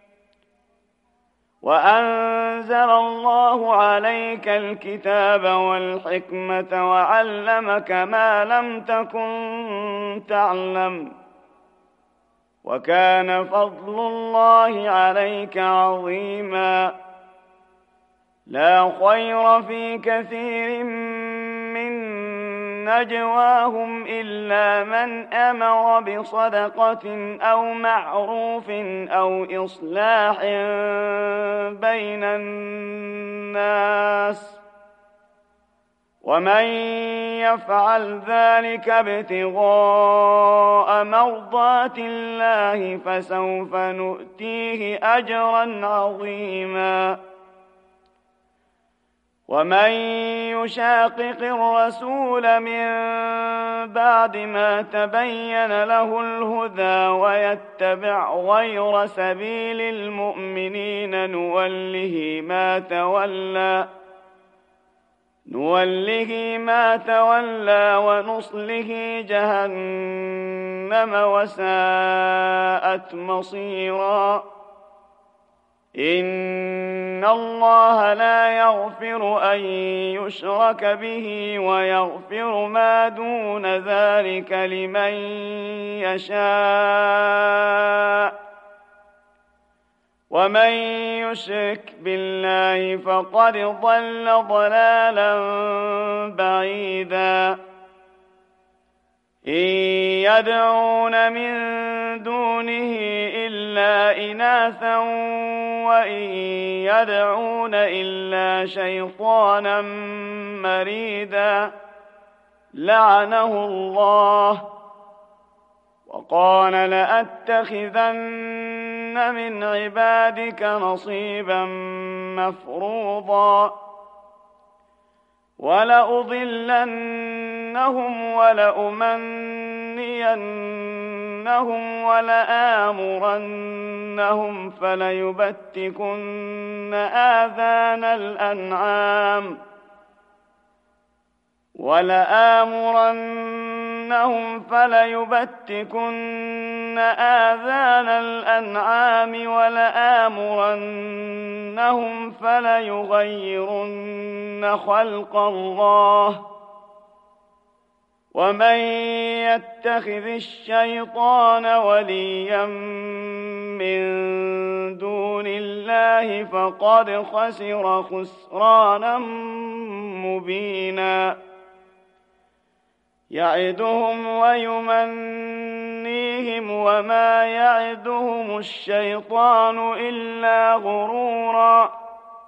وأنزل الله عليك الكتاب والحكمة وعلمك ما لم تكن تعلم، وكان فضل الله عليك عظيما. لا خير في كثير من نجواهم إلا من أمر بصدقة أو معروف أو إصلاح بين الناس، ومن يفعل ذلك ابتغاء مرضات الله فسوف نؤتيه أجرا عظيما. ومن يشاقق الرسول من بعد ما تبين له الهدى ويتبع غير سبيل المؤمنين نوله ما تولى نوله ما تولى ونصله جهنم وساءت مصيرا إن الله لا يغفر أن يشرك به ويغفر ما دون ذلك لمن يشاء ومن يشرك بالله فقد ضل ضلالا بعيدا إن يدعون من دونه إلا إناثا وإن يدعون إلا شيطانا مريدا لعنه الله وقال لأتخذن من عبادك نصيبا مفروضا ولأضلنهم ولأمنينهم ولآمرنهم فليبتكن آذان الأنعام ولآمرنهم فليبتكن آذان الأنعام ولآمرنهم فليغيرن خلق الله ومن يتخذ الشيطان وليا من دون الله فقد خسر خسرانا مبينا يعدهم ويمنيهم وما يعدهم الشيطان إلا غرورا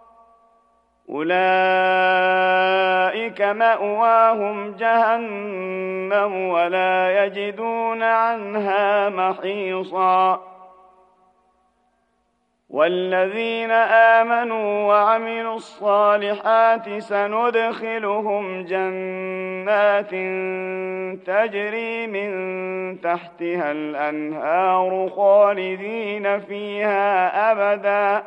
أولئك مأواهم جهنم ولا يجدون عنها محيصا والذين آمنوا وعملوا الصالحات سندخلهم جنات تجري من تحتها الأنهار خالدين فيها أبدا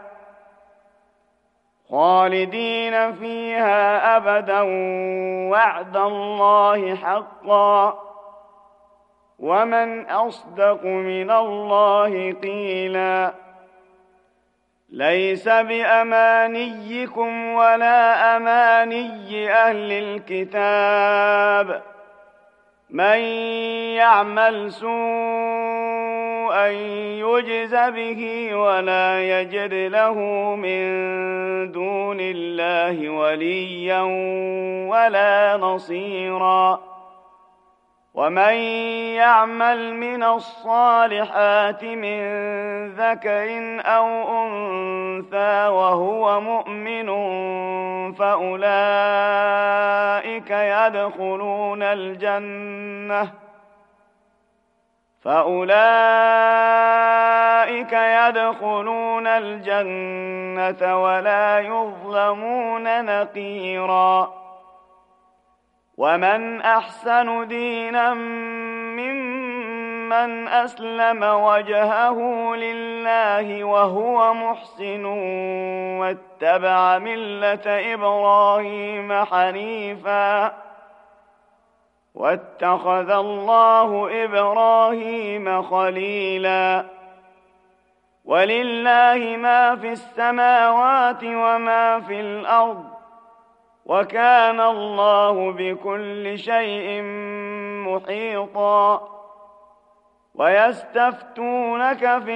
خالدين فيها أبدا وعد الله حقا ومن أصدق من الله قيلا ليس بأمانيكم ولا أماني أهل الكتاب من يعمل سوءا يجز به ولا يجد له من دون الله وليا ولا نصيرا ومن يعمل من الصالحات من ذكر أو أنثى وهو مؤمن فأولئك يدخلون الجنة فأولئك يدخلون الجنة ولا يظلمون نقيرا ومن أحسن دينا ممن أسلم وجهه لله وهو محسن واتبع ملة إبراهيم حنيفا واتخذ الله إبراهيم خليلا ولله ما في السماوات وما في الأرض وكان الله بكل شيء محيطا ويستفتونك في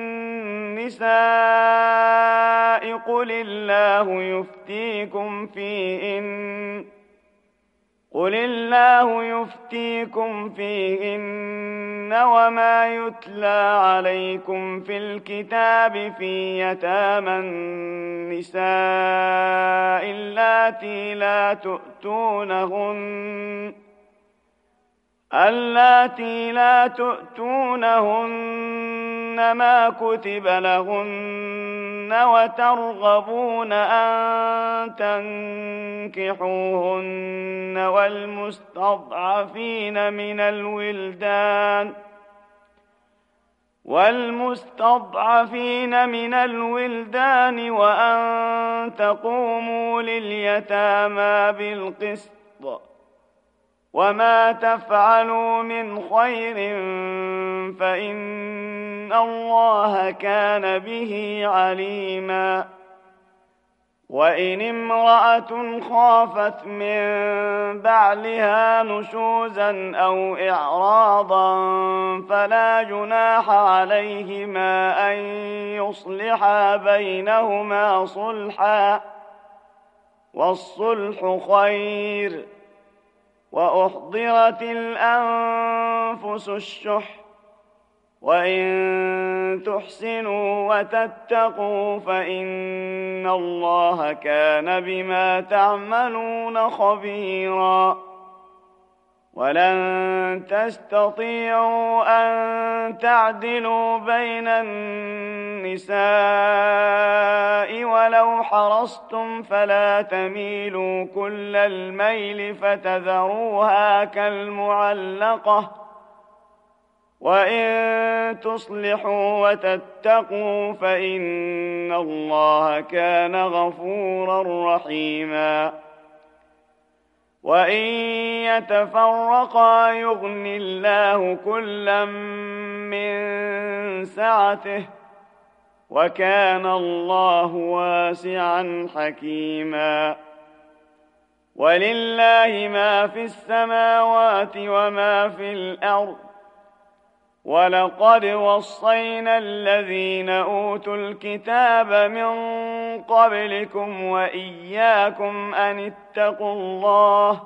النساء قل الله يفتيكم فيهن قل الله يفتيكم فيهن وما يتلى عليكم في الكتاب في يتامى النساء اللاتي لا تؤتونهن اللاتي لا تؤتونهن ما كتب لهن وترغبون أن تنكحوهن والمستضعفين من الولدان والمستضعفين من الولدان وأن تقوموا لليتامى بالقسط وما تفعلوا من خير فإن الله كان به عليما وإن امرأة خافت من بعلها نشوزا أو إعراضا فلا جناح عليهما أن يصلحا بينهما صلحا والصلح خير وأحضرت الأنفس الشح وإن تحسنوا وتتقوا فإن الله كان بما تعملون خبيرا ولن تستطيعوا أن تعدلوا بين النساء ولو حرصتم فلا تميلوا كل الميل فتذروها كالمعلقة وإن تصلحوا وتتقوا فإن الله كان غفورا رحيما وإن يتفرقا يغن الله كلا من سعته وكان الله واسعا حكيما ولله ما في السماوات وما في الأرض ولقد وصينا الذين أوتوا الكتاب من قبلكم وإياكم أن اتقوا الله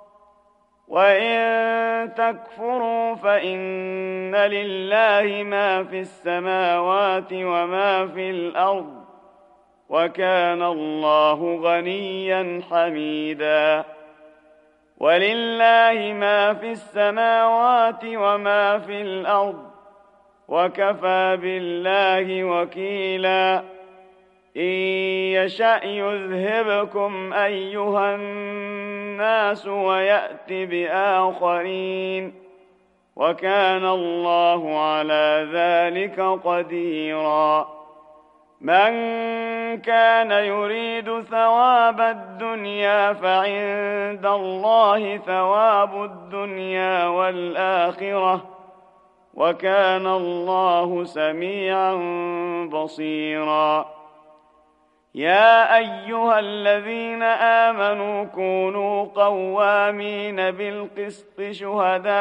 وإن تكفروا فإن لله ما في السماوات وما في الأرض وكان الله غنيا حميدا ولله ما في السماوات وما في الأرض وكفى بالله وكيلا إن يشأ يذهبكم أيها الناس ويأت بآخرين وكان الله على ذلك قديرا من كان يريد ثواب الدنيا فعند الله ثواب الدنيا والآخرة وكان الله سميعا بصيرا يا أيها الذين آمنوا كونوا قوامين بالقسط شهداء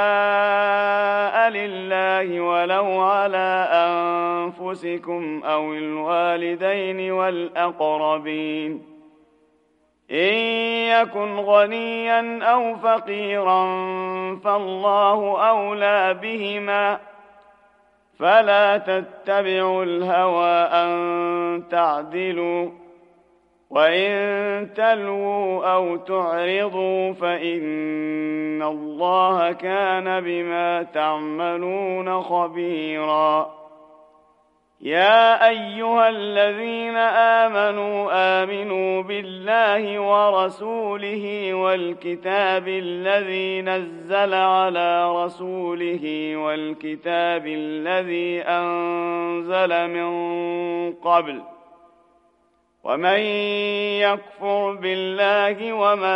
لله ولو على أنفسكم أو الوالدين والأقربين إن يكن غنيا أو فقيرا فالله أولى بهما فلا تتبعوا الهوى أن تعدلوا وإن تلووا أو تعرضوا فإن الله كان بما تعملون خبيرا يا أيها الذين آمنوا آمنوا بالله ورسوله والكتاب الذي نزل على رسوله والكتاب الذي أنزل من قبل ومن يكفر بالله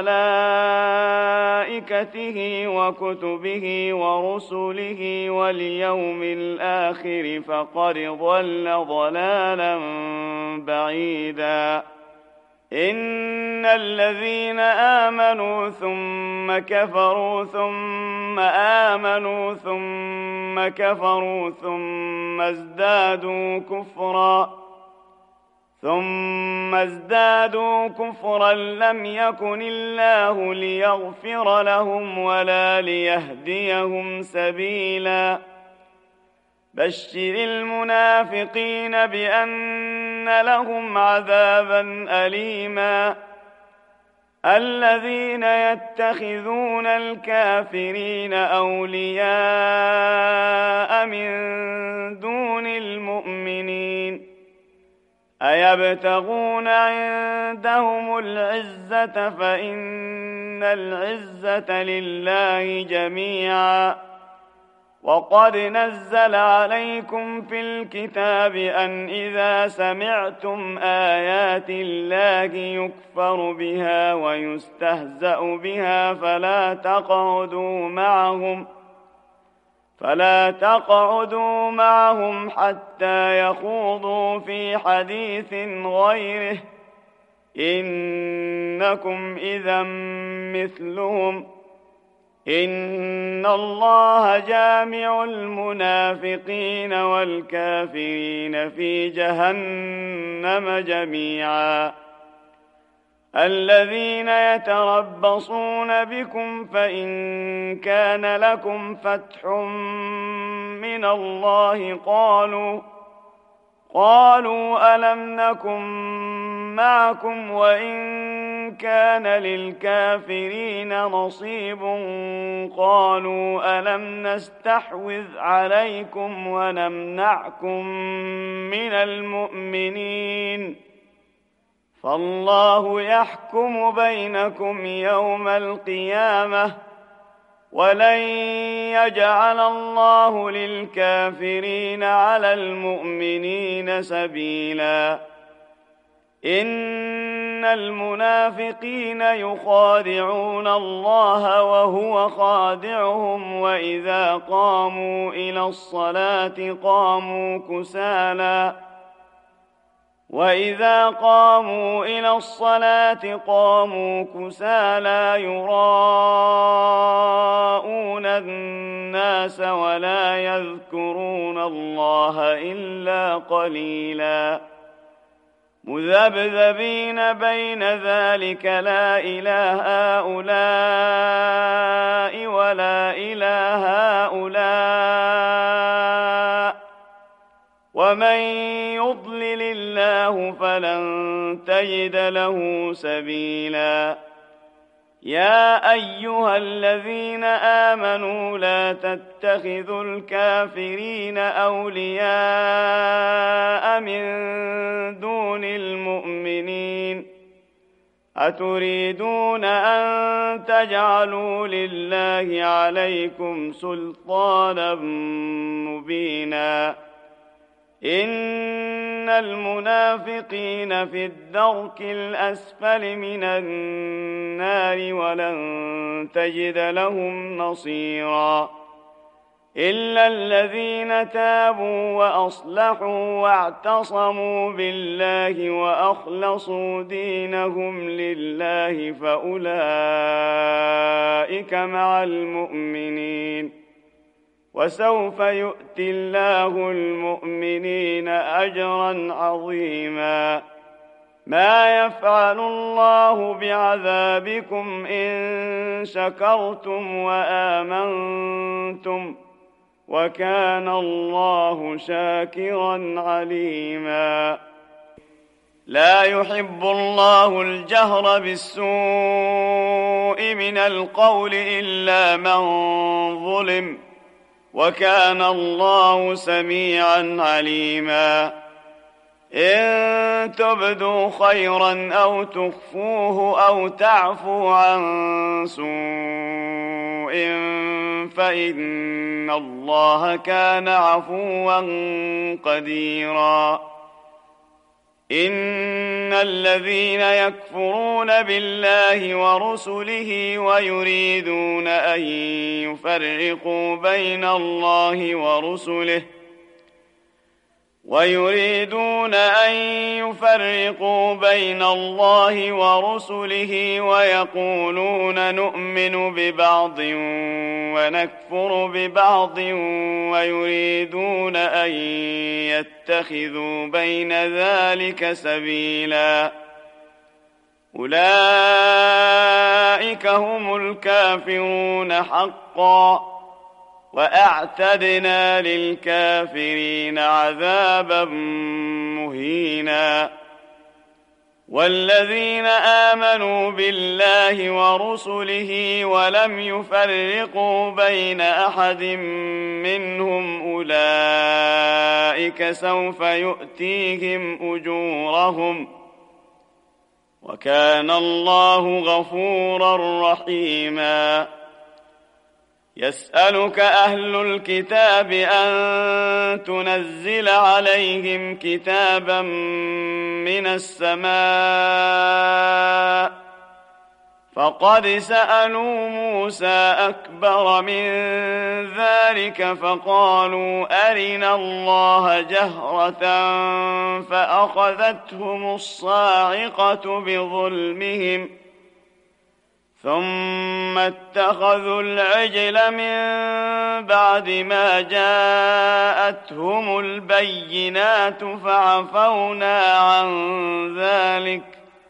وملائكته وكتبه ورسله واليوم الآخر فقد ضل ضلالا بعيدا إن الذين آمنوا ثم كفروا ثم آمنوا ثم كفروا ثم ازدادوا كفرا ثم ازدادوا كفرا لم يكن الله ليغفر لهم ولا ليهديهم سبيلا بشر المنافقين بأن لهم عذابا أليما الذين يتخذون الكافرين أولياء من دون المؤمنين أيبتغون عندهم العزة فإن العزة لله جميعا وقد نزل عليكم في الكتاب أن إذا سمعتم آيات الله يكفر بها ويستهزأ بها فلا تقعدوا معهم فلا تقعدوا معهم حتى يخوضوا في حديث غيره إنكم إذا مثلهم إن الله جامع المنافقين والكافرين في جهنم جميعا الذين يتربصون بكم فإن كان لكم فتح من الله قالوا قالوا ألم نكن معكم وإن كان للكافرين نصيب قالوا ألم نستحوذ عليكم ونمنعكم من المؤمنين فالله يحكم بينكم يوم القيامة ولن يجعل الله للكافرين على المؤمنين سبيلا إن المنافقين يخادعون الله وهو خادعهم وإذا قاموا إلى الصلاة قاموا كسالى وإذا قاموا إلى الصلاة قاموا كسالى يراءون الناس ولا يذكرون الله إلا قليلا مذبذبين بين ذلك لا إله هؤلاء ولا إله هؤلاء ومن يضلل الله فلن تجد له سبيلا يا أيها الذين آمنوا لا تتخذوا الكافرين أولياء من دون المؤمنين أتريدون أن تجعلوا لله عليكم سلطانا مبينا إن المنافقين في الدرك الأسفل من النار ولن تجد لهم نصيرا إلا الذين تابوا وأصلحوا واعتصموا بالله وأخلصوا دينهم لله فأولئك مع المؤمنين وسوف يؤتي الله المؤمنين أجرا عظيما ما يفعل الله بعذابكم إن شكرتم وآمنتم وكان الله شاكرا عليما لا يحب الله الجهر بالسوء من القول إلا من ظلم وكان الله سميعا عليما إن تبدوا خيرا أو تخفوه أو تعفوا عن سوء فإن الله كان عفوا قديرا إن الذين يكفرون بالله ورسله ويريدون أن يفرقوا بين الله ورسله ويريدون أن يفرقوا بين الله ورسله ويقولون نؤمن ببعض ونكفر ببعض ويريدون أن يتخذوا بين ذلك سبيلا أولئك هم الكافرون حقا وأعتدنا للكافرين عذابا مهينا والذين آمنوا بالله ورسله ولم يفرقوا بين أحد منهم أولئك سوف يؤتيهم أجورهم وكان الله غفورا رحيما يسألك أهل الكتاب أن تنزل عليهم كتابا من السماء فقد سألوا موسى أكبر من ذلك فقالوا أرنا الله جهرة فأخذتهم الصاعقة بظلمهم ثم اتخذوا العجل من بعد ما جاءتهم البينات فعفونا عن ذلك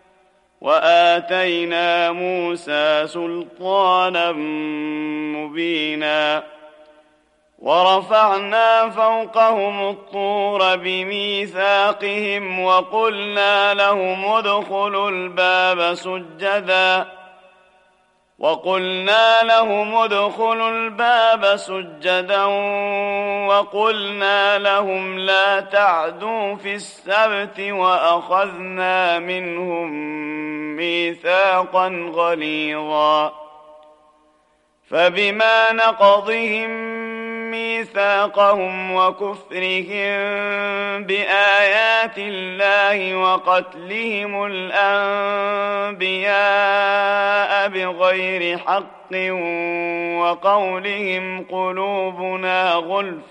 وآتينا موسى سلطانا مبينا ورفعنا فوقهم الطور بميثاقهم وقلنا لهم ادخلوا الباب سجدا وقلنا لهم ادخلوا الباب سجدا وقلنا لهم لا تعدوا في السبت وأخذنا منهم ميثاقا غليظا فبما نقضهم ميثاقهم وكفرهم بآيات الله وقتلهم الأنبياء بغير حق وقولهم قلوبنا غلف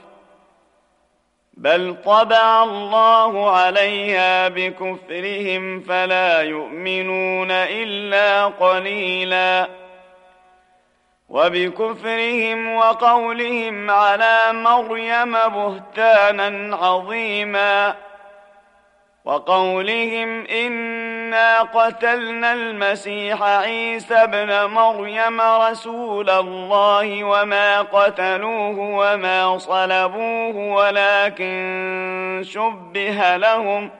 بل طبع الله عليها بكفرهم فلا يؤمنون إلا قليلا وبكفرهم وقولهم على مريم بهتانا عظيما وقولهم إنا قتلنا المسيح عيسى ابن مريم رسول الله وما قتلوه وما صلبوه ولكن شبه لهم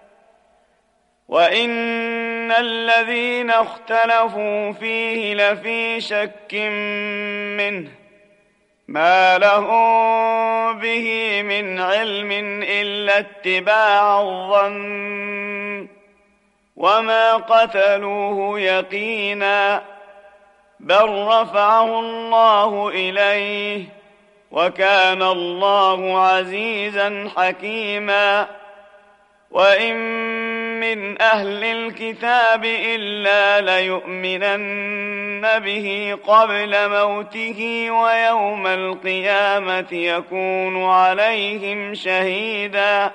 وإن الذين اختلفوا فيه لفي شك منه ما لهم به من علم إلا اتباع الظن وما قتلوه يقينا بل رفعه الله إليه وكان الله عزيزا حكيما وإن من أهل الكتاب إلا ليؤمنن به قبل موته ويوم القيامة يكون عليهم شهيدا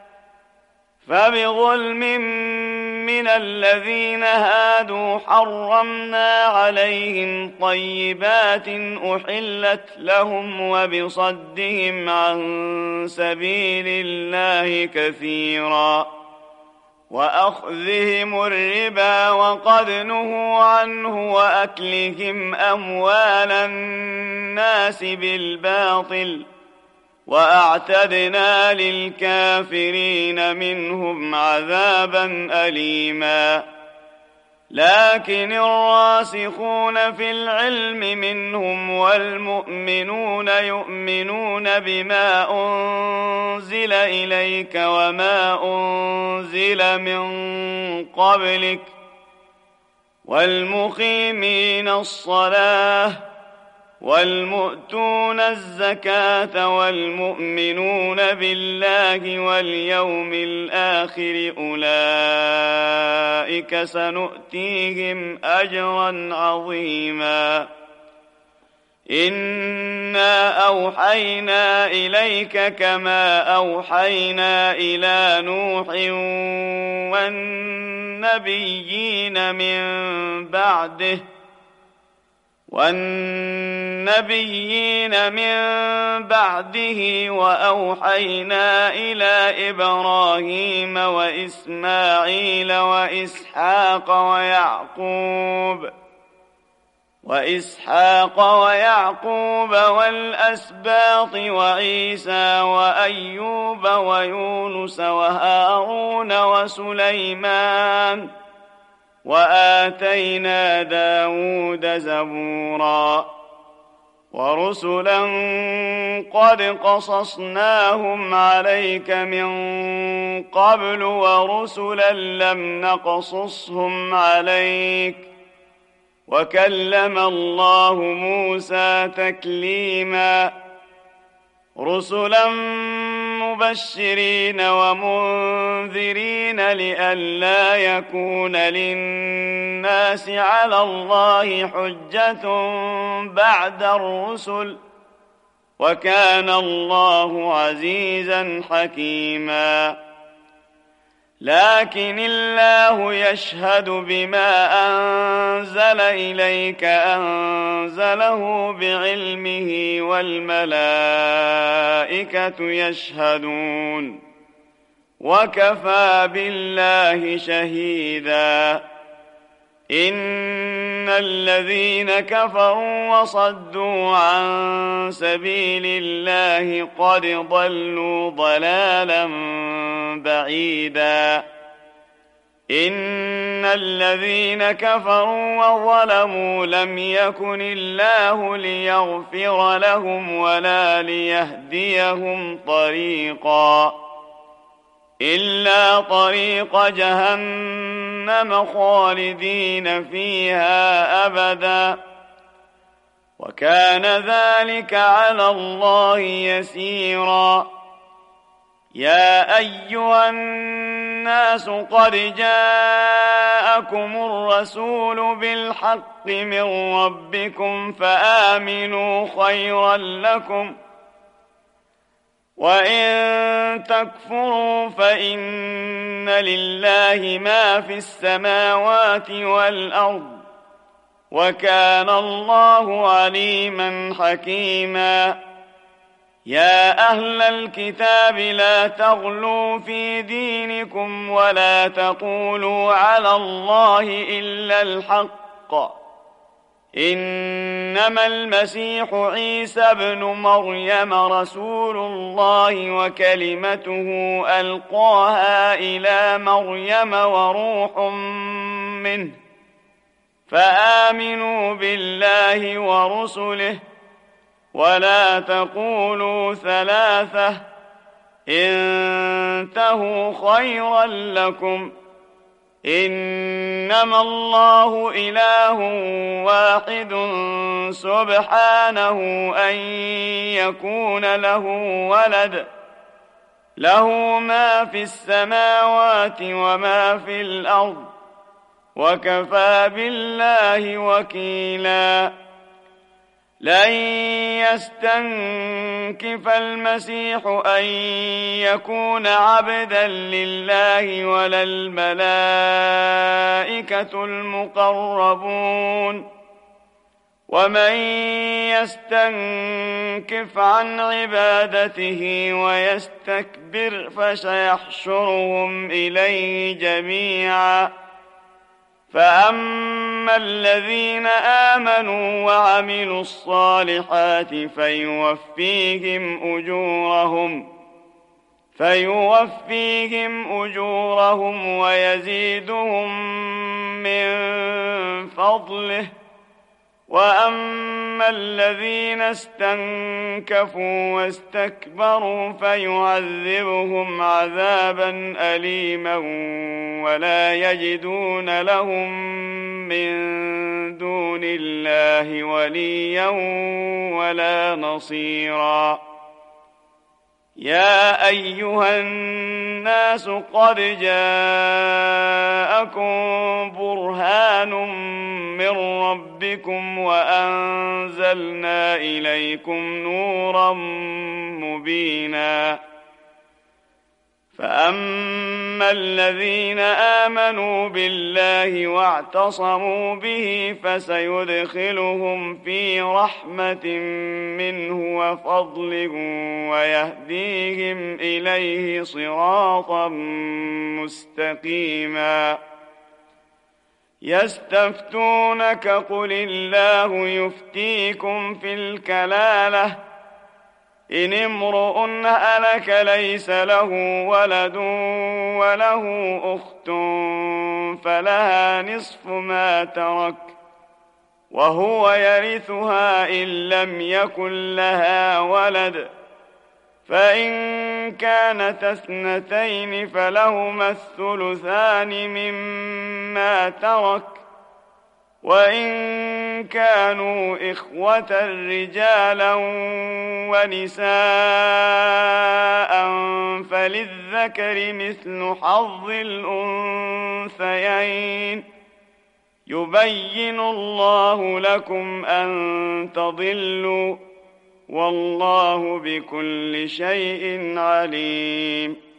فبظلم من الذين هادوا حرمنا عليهم طيبات أحلت لهم وبصدهم عن سبيل الله كثيرا وأخذهم الربا وقد نهوا عنه وأكلهم أموال الناس بالباطل وأعتدنا للكافرين منهم عذابا أليما لكن الراسخون في العلم منهم والمؤمنون يؤمنون بما أنزل إليك وما أنزل من قبلك والمقيمين الصلاة والمؤتون الزكاة والمؤمنون بالله واليوم الآخر أولئك سنؤتيهم أجرا عظيما إنا أوحينا إليك كما أوحينا إلى نوح والنبيين من بعده والنبيين من بعده وأوحينا إلى إبراهيم وإسماعيل وإسحاق ويعقوب وإسحاق ويعقوب والأسباط وعيسى وأيوب ويونس وهارون وسليمان وآتينا داود زبورا ورسلا قد قصصناهم عليك من قبل ورسلا لم نقصصهم عليك وكلم الله موسى تكليما رسلا مبشرين ومنذرين لئلا يكون للناس على الله حجة بعد الرسل وكان الله عزيزا حكيما لكن الله يشهد بما أنزل إليك أنزله بعلمه والملائكة يشهدون وكفى بالله شهيدا إن الذين كفروا وصدوا عن سبيل الله قد ضلوا ضلالا بعيدا إن الذين كفروا وظلموا لم يكن الله ليغفر لهم ولا ليهديهم طريقا إلا طريق جهنم خالدين فيها أبدا وكان ذلك على الله يسيرا يا أيها الناس قد جاءكم الرسول بالحق من ربكم فآمنوا خيرا لكم وإن تكفروا فإن لله ما في السماوات والأرض وكان الله عليما حكيما يا أهل الكتاب لا تغلوا في دينكم ولا تقولوا على الله إلا الحق إنما المسيح عيسى ابن مريم رسول الله وكلمته ألقاها إلى مريم وروح منه فآمنوا بالله ورسله ولا تقولوا ثلاثة انتهوا خيرا لكم إنما الله إله واحد سبحانه أن يكون له ولد له ما في السماوات وما في الأرض وكفى بالله وكيلا لن يستنكف المسيح أن يكون عبدا لله ولا الملائكة المقربون ومن يستنكف عن عبادته ويستكبر فسيحشرهم إليه جميعا فأما الذين آمنوا وعملوا الصالحات فيوفيهم أجورهم فيوفيهم أجورهم ويزيدهم من فضله وأما الذين استنكفوا واستكبروا فيعذبهم عذابا أليما ولا يجدون لهم من دون الله وليا ولا نصيرا يا أيها الناس قد جاءكم برهان من ربكم وأنزلنا إليكم نورا مبينا فأما الذين آمنوا بالله واعتصموا به فسيدخلهم في رحمة منه وفضل ويهديهم إليه صراطا مستقيما يستفتونك قل الله يفتيكم في الكلالة إن امرؤ هلك ليس له ولد وله أخت فلها نصف ما ترك وهو يرثها إن لم يكن لها ولد فإن كانت اثنتين فلهما الثلثان مما ترك وإن كانوا إخوة رجالا ونساء فللذكر مثل حظ الأنثيين يبين الله لكم أن تضلوا والله بكل شيء عليم.